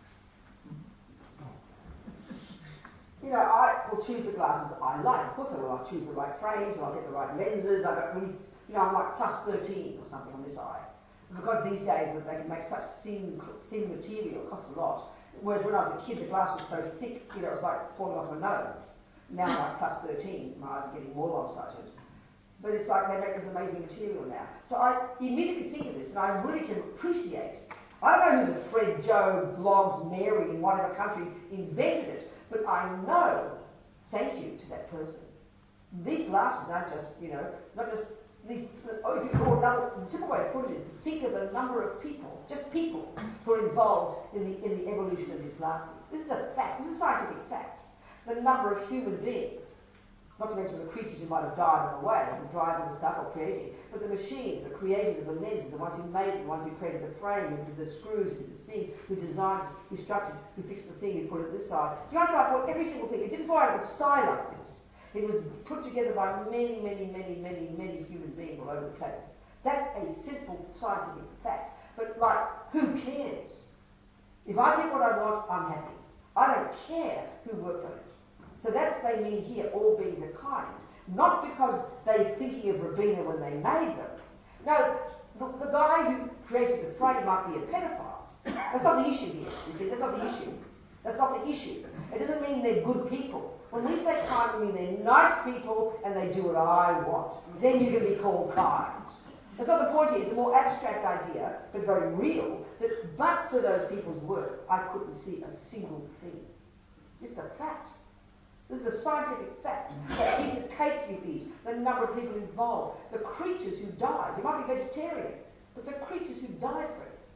I will choose the glasses I like. Of course I will. I'll choose the right frames, and I'll get the right lenses. I'm like plus 13 or something on this eye. Because these days they can make such thin material, it costs a lot. Whereas when I was a kid, the glass was so thick, it was like falling off my nose. Now I'm like plus 13, my eyes are getting more lopsided. But it's like they make this amazing material now. So I immediately think of this, and I really can appreciate. I don't know who the Fred, Joe, Blogs, Mary in whatever country invented it, but I know, thank you to that person. These glasses aren't just, not just these. If you call another, the simple way to put it is to think of the number of people, just people, who are involved in the evolution of these glasses. This is a fact. This is a scientific fact. The number of human beings. Not to mention the creatures who might have died on the way, from driving the stuff or creating, but the machines, the creators of the lenses, the ones who made it, the ones who created the frame, who did the screws, who did the thing, who designed, who structured, who fixed the thing, who put it this side. You know, I thought every single thing. It didn't fall out of the sky like this. It was put together by many, many, many, many, many human beings all over the place. That's a simple scientific fact. But who cares? If I get what I want, I'm happy. I don't care who worked on it. So that's they mean here, all beings are kind. Not because they're thinking of Robina when they made them. No, the guy who created the frame might be a pedophile. That's not the issue here. You see, that's not the issue. That's not the issue. It doesn't mean they're good people. When we say kind, we mean they're nice people and they do what I want. Then you can be called kind. That's not the point here. It's a more abstract idea, but very real, that but for those people's work, I couldn't see a single thing. It's a fact. This is a scientific fact. The piece of cake you eat, the number of people involved, the creatures who died. You might be vegetarian, but the creatures who died for it.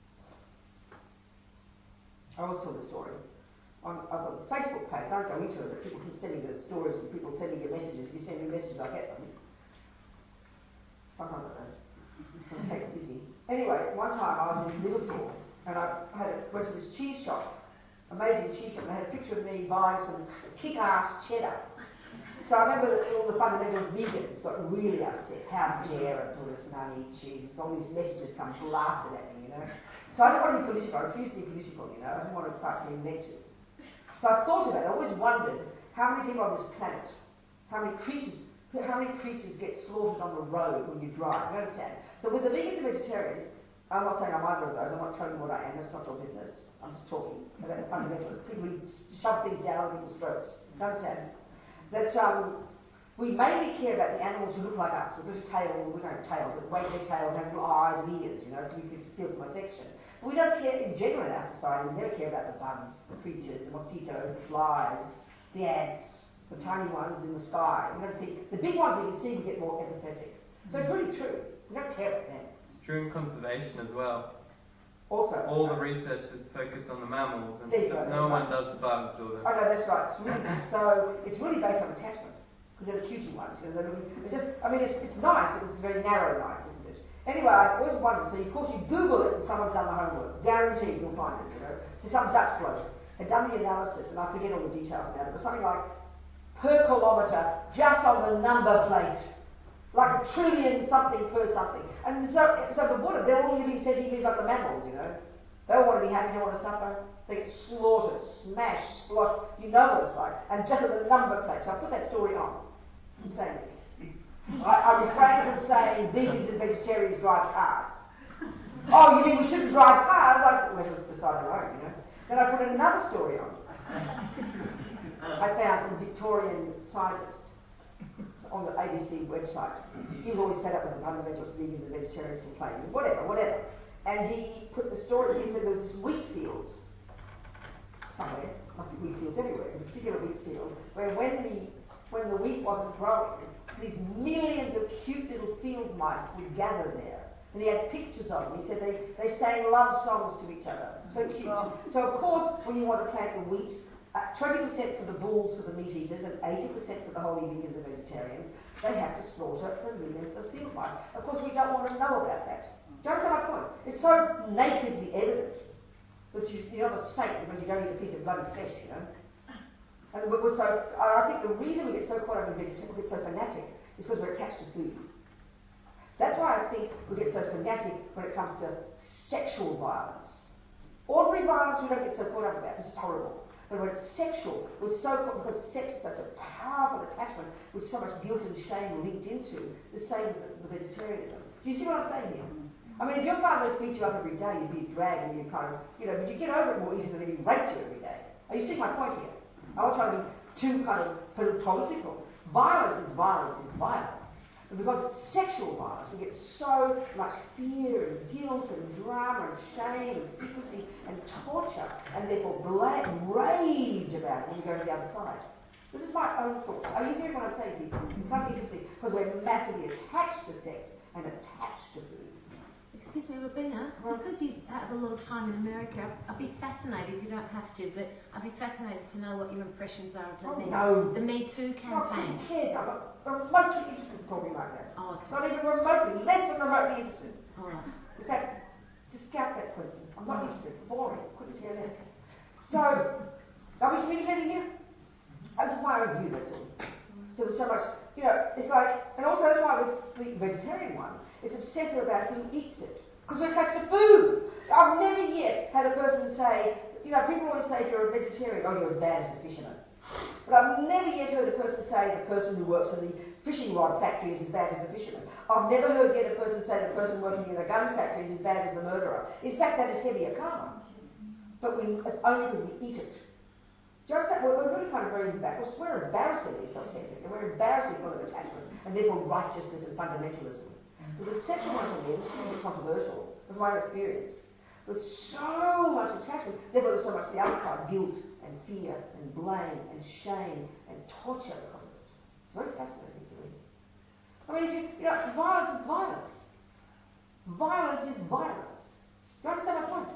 I always tell the story. I've got this Facebook page. I don't go into it, but people keep sending me the stories and people sending me messages. If you send me messages, I get them. Sometimes I don't. I'm taking busy. Anyway, one time I was in Liverpool and I went to this cheese shop. Amazing cheese shop, and they had a picture of me buying some kick-ass cheddar. So I remember that all the fundamental vegans got really upset. How dare a Buddhist nun eat cheese? All these messages come blasted at me, So I didn't want to be political. I refused to be political, I didn't want to start giving lectures. So I thought about it. I always wondered how many people on this planet, how many creatures get slaughtered on the road when you drive. You understand? So with the vegans and vegetarians, I'm not saying I'm either of those. I'm not telling you what I am. That's not your business. I'm just talking about the fundamentalists. People who shove things down other people's throats. You understand? That we mainly care about the animals who look like us. We've got a tail, we don't have tails, but wag their tails, have little eyes and ears, to feel some affection. But we don't care, in general in our society, we never care about the bugs, the creatures, the mosquitoes, the flies, the ants, the tiny ones in the sky. We don't think, the big ones we can see, we get more empathetic. So it's really true. We don't care about them. It's true in conservation as well. Also, all the researchers focus on the mammals, and no one does the bugs or the. Oh no, that's right. It's really based on attachment because they're the cutie ones. They're looking. It's just, it's nice, but it's very narrow nice, isn't it? Anyway, I always wondered. So of course you Google it, and someone's done the homework. Guaranteed you'll find it. So some Dutch bloke had done the analysis, and I forget all the details now. But it was something like per kilometre just on the number plate. Like 1 trillion something per something. And so the Buddha, they're all living sentient beings like the mammals, They They all want to be happy, they want to suffer. They get slaughtered, smashed, sploshed. You know what it's like. And just at the number plate. So I put that story on. I'm saying it. I refrain from saying vegans and vegetarians drive cars. Oh, you mean we shouldn't drive cars? Like, well, let's decide our own, you know. Then I put another story on. I found some Victorian scientist on the ABC website. He was always fed up with the fundamentalists, vegans and vegetarians complaining, whatever. And he put the story, he said there was this wheat field somewhere, must be wheat fields everywhere, a particular wheat field, where when the wheat wasn't growing, these millions of cute little field mice would gather there. And he had pictures of them. He said they sang love songs to each other. So cute. So of course, when you want to plant the wheat, 20% for the bulls, for the meat eaters, and 80% for the wholly vegans and vegetarians, they have to slaughter the millions of field mice. Of course, we don't want to know about that. Do you understand my point? It's so nakedly evident that you're not a saint because you don't eat a piece of bloody flesh, you know. And I think the reason we get so caught up in vegetarianism, we get so fanatic, is because we're attached to food. That's why I think we get so fanatic when it comes to sexual violence. Ordinary violence we don't get so caught up about. This is horrible. But when it's sexual, we're so caught because sex is such a powerful attachment with so much guilt and shame linked into, the same as the vegetarianism. Do you see what I'm saying here? I mean, if your father beat you up every day, you'd be dragged and you kind of, you know, but you get over it more easily than if he raped you every day. Are you seeing my point here? I'm not trying to be too kind of political. Violence is violence is violence. And because it's sexual violence, we get so much fear and guilt and drama and shame and secrecy and torture, and therefore rage about it when we go to the other side. This is my own thought. Are you hearing what I'm saying, people? It's something interesting, because we're massively attached to sex and attached to food. Excuse me, Robina, because you have a lot of time in America, I'd be fascinated, you don't have to, but I'd be fascinated to know what your impressions are of the Me Too campaign. I'm not remotely interested in talking about that. Oh, okay. Not even remotely, less than remotely interested. All right. In fact, just scout that question. I'm not interested. Boring. Couldn't care less. So, are we communicating here? This is my own view, that's all. So there's so much, you know, it's like, and also that's why with the vegetarian one, it's obsessive about who eats it. Because we're attached to food. I've never yet had a person say, you know, people always say if you're a vegetarian, oh, you're as bad as the fisherman. But I've never yet heard a person say the person who works in the fishing rod factory is as bad as the fisherman. I've never heard yet a person say the person working in a gun factory is as bad as the murderer. In fact, that is heavier karma. But it's only because we eat it. Do you understand? We're really kind of very backwards. We're embarrassingly self-centered, and we're embarrassingly full of attachment, and therefore righteousness and fundamentalism. The sexual one for me is really controversial, that's my experience. There's so much attachment, therefore there's so much the other side, guilt and fear and blame and shame and torture because of it. It's very fascinating to me. I mean, you know, violence is violence. Violence is violence. Do you understand my point?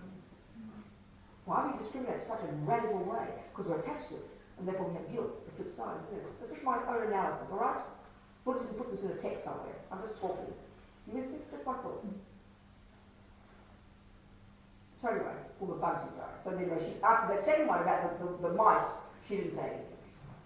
Why we discriminate in such a radical way? Because we're attached to it, and therefore we have guilt, the flip side, isn't it? That's just my own analysis, alright? What did you put this in a text somewhere? I'm just talking. You missed it? That's my thought. So anyway, all the bugs are going. So then after that second one about the mice, she didn't say anything.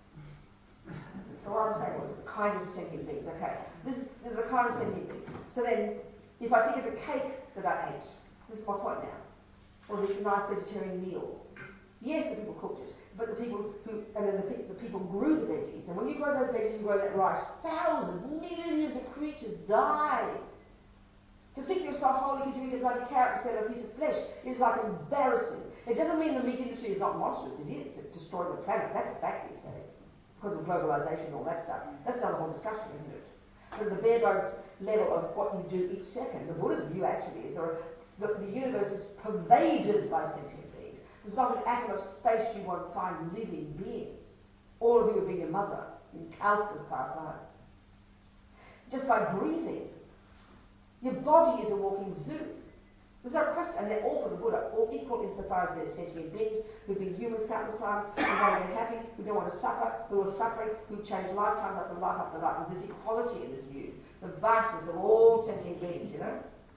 So what I'm saying was the kindest sentient beings. Okay, this is the kindest sentient beings. So then, if I think of the cake that I ate, this is my point now, or the nice vegetarian meal. Yes, the people cooked it, but the people the people grew the veggies. And when you grow those veggies and grow that rice, thousands, millions of creatures die. To think you're so holy because you eat a bloody carrot instead of a piece of flesh is like embarrassing. It doesn't mean the meat industry is not monstrous. It is to destroy the planet. That's a fact these days. Because of globalization and all that stuff. That's another whole discussion, isn't it? But the bare bones level of what you do each second, the Buddha's view actually is the universe is pervaded by sentient beings. There's not an atom of space you won't find living beings. All of you have been your mother in countless past lives. Just by breathing. Your body is a walking zoo. There's no question, and they're all for the Buddha, all equal insofar as they're sentient beings who've been humans countless times, who want to be happy, who don't want to suffer, who are suffering, who change lifetimes after life after life. There's equality in this view. The vastness of all sentient beings, you know?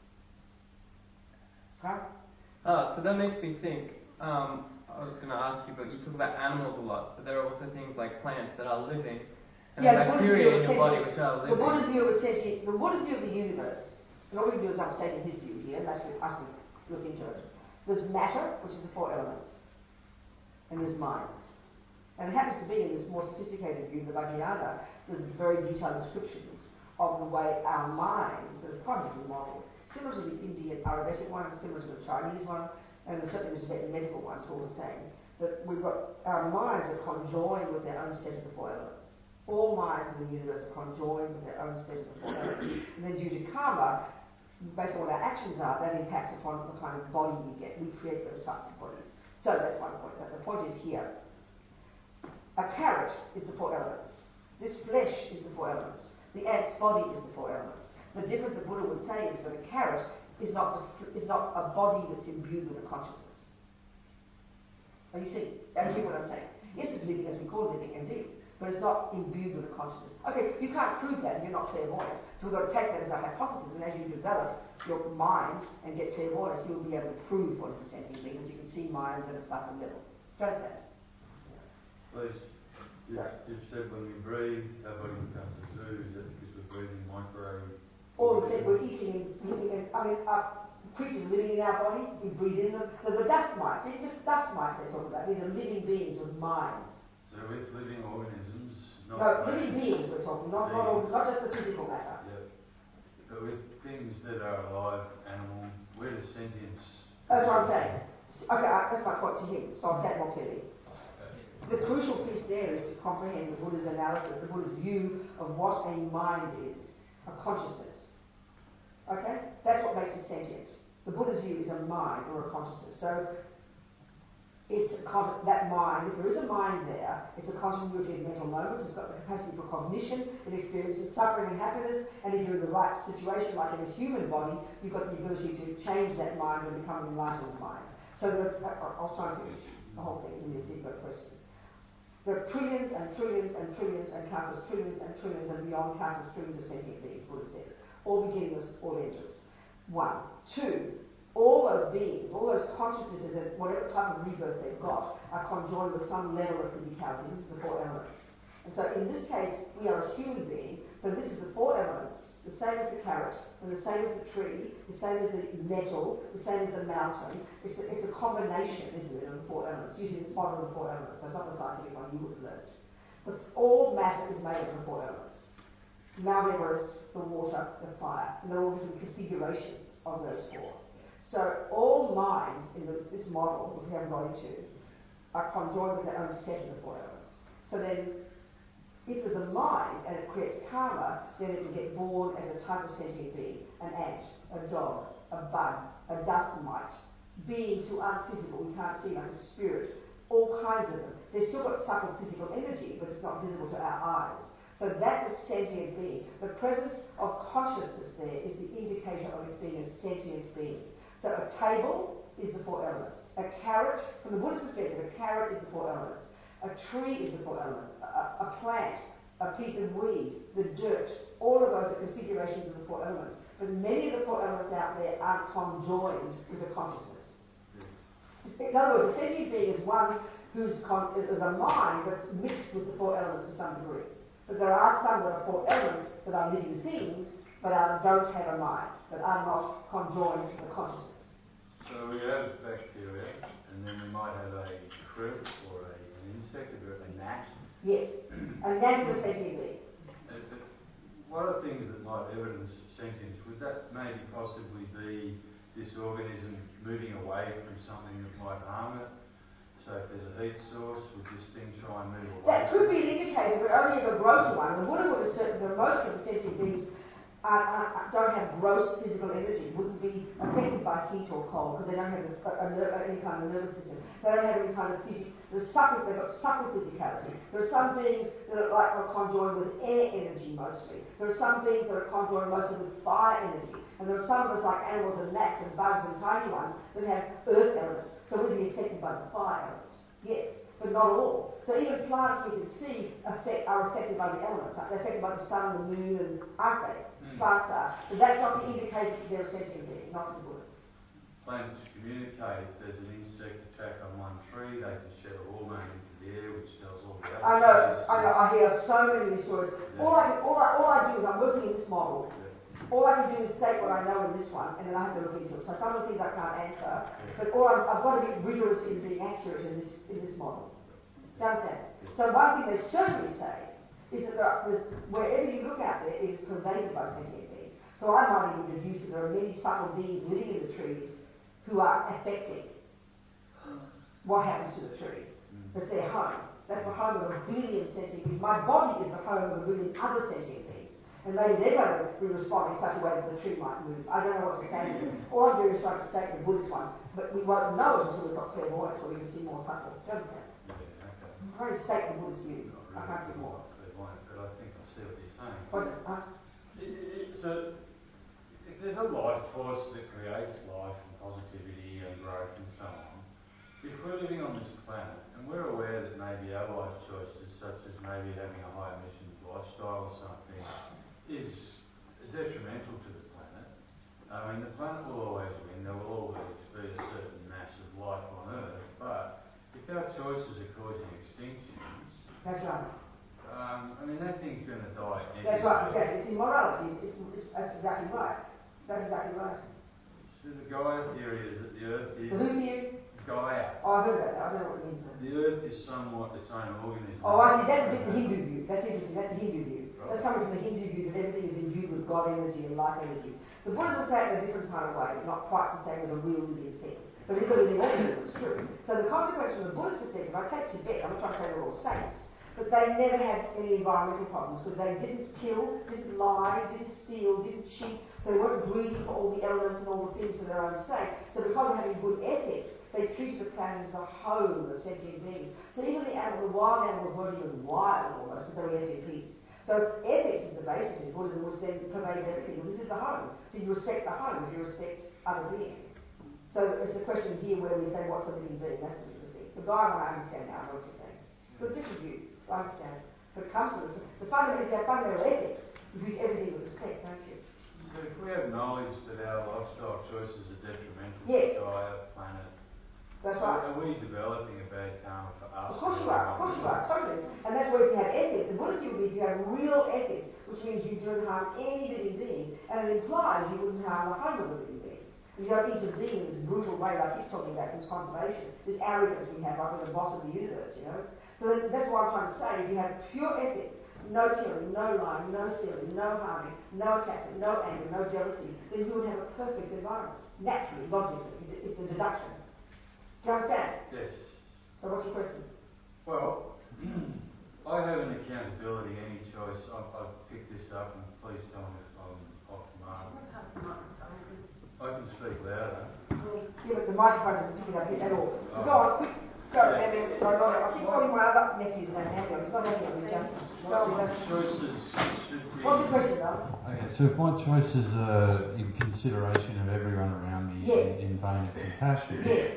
Huh? So that makes me think, I was going to ask you, but you talk about animals a lot, but there are also things like plants that are living, and bacteria in your body which are living. The Buddha's view of the universe, and all we can do is I'm stating his view here, and that's us to look into it. There's matter, which is the four elements, and there's minds. And it happens to be in this more sophisticated view, the Vajrayana, there's very detailed descriptions of the way our minds, there's quite a different model, similar to the Indian Ayurvedic one, similar to the Chinese one, and certainly the Tibetan medical one, it's all the same. That we've got, our minds are conjoined with their own set of the four elements. All minds in the universe are conjoined with their own set of the four elements. And then due to karma, based on what our actions are, that impacts upon the kind of body we get. We create those types of bodies. So that's one point. But the point is here. A carrot is the four elements. This flesh is the four elements. The ant's body is the four elements. The difference the Buddha would say is that a carrot is not a body that's imbued with a consciousness. Are you seeing? You hear what I'm saying? Yes, it's living as we call living indeed, but it's not imbued with a consciousness. Okay, you can't prove that, and you're not clairvoyant. So we've got to take that as a hypothesis, and as you develop your mind and get clairvoyance, you'll be able to prove what is a sentient being, because you can see minds at a subtle level. Do you understand? Please. You've said when we breathe, our body becomes a zoo. Is that because we're breathing micro? Or said we're eating and living in, creatures living in our body, we breathe in them. The dust mites, it's just dust mites they're talking about. These are living beings with minds. So with living organisms, living beings we're talking, not just the physical matter. Yep. But with things that are alive, animal, where does sentience? That's what I'm saying. Okay, that's my point to him, so I'll say it more clearly. The crucial piece there is to comprehend the Buddha's analysis, the Buddha's view of what a mind is, a consciousness. Okay? That's what makes it sentient. The Buddha's view is a mind or a consciousness. So, it's that mind, if there is a mind there, it's a continuity of mental moments, it's got the capacity for cognition, it experiences suffering and happiness, and if you're in the right situation, like in a human body, you've got the ability to change that mind and become an enlightened mind. So, I'll try and finish the whole thing in this single question. There are trillions and trillions and trillions and countless trillions and trillions and beyond countless trillions of sentient beings, Buddha says. All beginningless, all endless. 1. 2. All those beings, all those consciousnesses and whatever type of rebirth they've got are conjoined with some level of physicality. This is the four elements. And so in this case, we are a human being, so this is the four elements, the same as the carrot, and the same as the tree, the same as the metal, the same as the mountain. It's a combination, isn't it, of the four elements, using this model of the four elements. So it's not the scientific one you would have learned. But all matter is made of the four elements. Mount Everest, the water, the fire, and they're all different configurations of those four. So all minds in this model, which we haven't gone into, are conjoined with their own set of the four elements. So then, if there's a mind and it creates karma, then it can get born as a type of sentient being, an ant, a dog, a bug, a dust mite, beings who aren't physical, we can't see, like a spirit, all kinds of them. They've still got subtle physical energy, but it's not visible to our eyes. So that's a sentient being. The presence of consciousness there is the indicator of its being a sentient being. So a table is the four elements. A carrot, from the Buddhist perspective, a carrot is the four elements. A tree is the four elements. A plant, a piece of weed, the dirt, all of those are configurations of the four elements. But many of the four elements out there aren't conjoined with a consciousness. In other words, a sentient being is one who's is a mind that's mixed with the four elements to some degree. But there are some that are four elements that are living things, but don't have a mind, that are not conjoined with a consciousness. So we have bacteria, and then we might have a krill or an insect, or a gnat. Yes, and gnat is a sentient being. What are things that might evidence sentience? Would that maybe possibly be this organism moving away from something that might harm it? So if there's a heat source, would this thing try and move away? That could be an indicator, but only of a grosser one. The Buddha would assert that most of the sentient beings don't have gross physical energy, wouldn't be affected by heat or cold, because they don't have any kind of nervous system. They don't have any kind of physical, they've got subtle physicality. There are some beings that are conjoined with air energy mostly. There are some beings that are conjoined mostly with fire energy. And there are some of us, like animals and gnats and bugs and tiny ones, that have earth elements. So we'd be affected by the fire element. Yes, but not all. So even plants we can see are affected by the elements. They're affected by the sun and the moon, and aren't they? Plants are. But that's not the indication that they're a sentient being, not the Buddha. Plants communicate. If there's an insect attack on one tree, they can shed a hormone into the air, which tells all the other I know. I hear so many of these stories. Yeah. All I do is I'm working in this model. Yeah. All I can do is state what I know in this one, and then I have to look into it. So some of the things I can't answer, but I've got to be rigorous in being accurate in this model. Do you understand? So one thing they certainly say is that wherever you look out there, it is pervaded by sentient beings. So I might even deduce that there are many subtle beings living in the trees who are affecting what happens to the tree. That's their home. That's the home of a billion sentient beings. My body is the home of a billion other sentient beings. And maybe they're going to be responding in such a way that the tree might move. I don't know what to say to them. All I'm doing is trying to state the Buddhist one, but we won't know it until we've got clairvoyance where we can see more subtle. Do you understand? I'm trying to state the Buddhist view. I can't do more. But I think I see what you're saying. What, So, if there's a life force that creates life and positivity and growth and so on, if we're living on this planet and we're aware that maybe our life choices, such as maybe having a high emissions lifestyle or something, is detrimental to the planet, I mean, the planet will always win. There will always be a certain mass of life on Earth, but if our choices are causing extinctions, that's right. I mean, that thing's going to die anyway. That's right, exactly. It's immorality. That's exactly right. That's exactly right. So the Gaia theory is that the Earth is... The who theory? Gaia. Oh, I heard that. I don't know what it means. The Earth is somewhat its own organism. Oh, I see. That's a bit the Hindu view. That's interesting. That's the Hindu view. Right. That's coming from the Hindu view that everything is imbued with God energy and life energy. The Buddhists will say it in a different kind of way, not quite the same as a real living thing. But it's a living organism, it's true. So the consequence from the Buddhist perspective, I take Tibet, I'm not trying to say they're all saints, but they never had any environmental problems because they didn't kill, didn't lie, didn't steal, didn't cheat. So they weren't greedy for all the elements and all the things for their own sake. So because of having good ethics, they treated the planet as a home of sentient beings. So even the wild animals weren't even wild almost, because they were left in peace. So ethics is the basis in Buddhism, which then pervades everything. Well, this is the home. So you respect the home if you respect other beings. So it's a question here where we say what's a living being. That's what you see. The guy one I understand now, I know what you're saying. Good different views. I understand. But it comes to this. If you have fundamental ethics, you treat everything with respect, don't you? So if we have knowledge that our lifestyle choices are detrimental Yes. to our planet, That's right. are we developing a bad karma for us? Of course you are, totally. And that's where if you have ethics, the Buddhist view would be if you have real ethics, which means you don't harm any living being, and it implies you wouldn't harm the home of a living being. You don't intervene in this brutal way like he's talking about, this conservation, this arrogance we have, like we're the boss of the universe, you know. So that's what I'm trying to say. If you have pure ethics, no killing, no lying, no stealing, no harming, no attachment, no anger, no jealousy, then you would have a perfect environment. Naturally, logically, it's a deduction. Do you understand? Yes. So what's your question? Well, I have an accountability, any choice. I've picked this up, and please tell me if I'm off the mark. I can speak louder. Yeah, but the microphone doesn't pick it up yet at all. So go on, quick. Go, I keep calling my other nephews an Andy. He's not Andy, he's just... My choices should be... What's the question, though? Okay, so if my choices are in consideration of everyone around me Yes. in vein of compassion, Yes.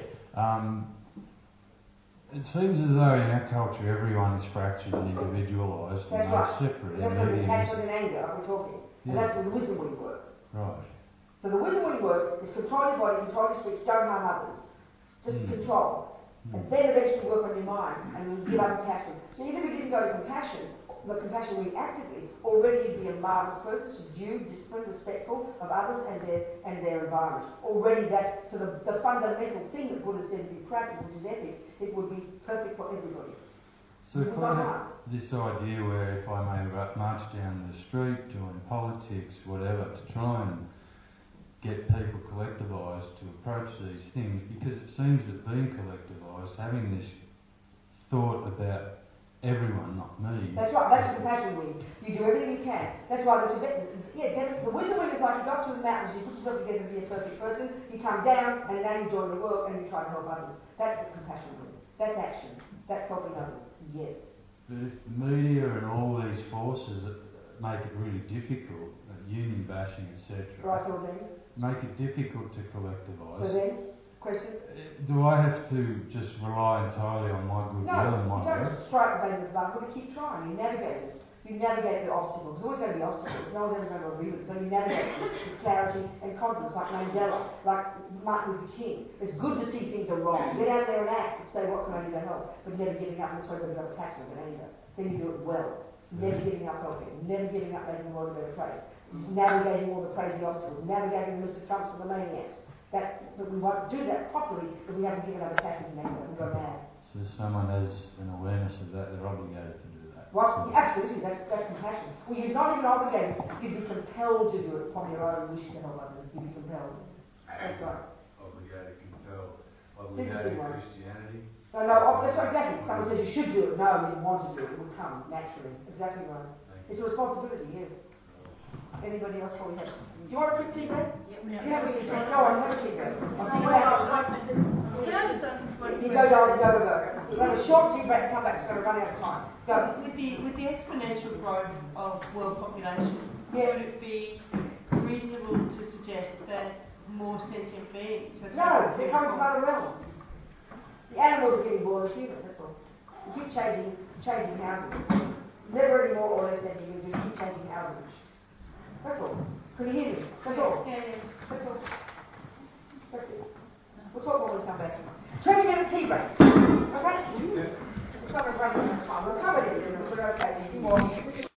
it seems as though in our culture everyone is fractured and individualised and That's they're right. separate. That's and the living attachment and anger we're talking. And Yeah. that's the wisdom we work. Right. So the wisdom we work is control your body, control your speech, don't harm others. Just control. And then eventually work on your mind and give up attachment. So even if we didn't go to compassion, but compassion reactively, already you'd be a marvellous person, subdued, disciplined, respectful of others and their environment. Already that's so the fundamental thing that Buddha said to be practiced, which is ethics, it would be perfect for everybody. So if I have this idea where if I may march down the street, join politics, whatever, to try and get people collectivised to approach these things, because it seems that being collectivised, having this thought about everyone, not me. That's right, that's the compassion wing. You do everything you can. That's why the Tibetan, the wisdom wing is like you go up to the mountains, you put yourself together to be a perfect person, you come down, and now you join the world and you try to help others. That's the compassion wing. That's action. That's helping others. Yes. But if the media and all these forces make it really difficult, union bashing, etc., Right, so then? make it difficult to collectivise. So then, question? Do I have to just rely entirely on my goodwill and my you don't work? strike the bait with love, but keep trying. You navigate it. You navigate the obstacles. There's always going to be obstacles. No one's ever going to agree with it. So you navigate it with clarity and confidence, like Mandela, like Martin Luther King. It's good to see things are wrong. Get out there and act and say, what can I do to help? But never giving up. That's why you've got to have attachment and anger. Then you do it well. So never giving up helping. Never giving up making the world a better place. navigating all the crazy obstacles, navigating the Mr. Trumps and the maniacs. But we won't do that properly if we haven't given up attacking them and go mad. So if someone has an awareness of that, they're obligated to do that. Well, absolutely, that's compassion. Well, you're not even obligated, you'd be compelled to do it from your own wish to help others. You'd be compelled. That's right. Obligated, compelled, obligated Christianity. No, that's right, exactly. Someone says you should do it. No, you want to do it. It will come naturally. Exactly right. It's a responsibility, yes. Anybody else probably has? Do you want a quick tea break? Yeah. You have a tea break? Go on, have a tea break. I'll see you back. Can I just You go, darling, go. We'll have a short tea break and come back. It's going to run out of time. Go. With the exponential growth of world population, Yeah. would it be reasonable to suggest that more sentient beings? No, they're coming from other realms. The animals are getting born as humans, that's all. We keep changing houses. Never any more or less than we just keep changing houses. That's all. Can you hear me? That's all. Yeah. That's all. That's it. We'll talk more when we come back. 20-minute tea break. Okay? It's not going to run out of time. We'll cover it, but okay. A few more.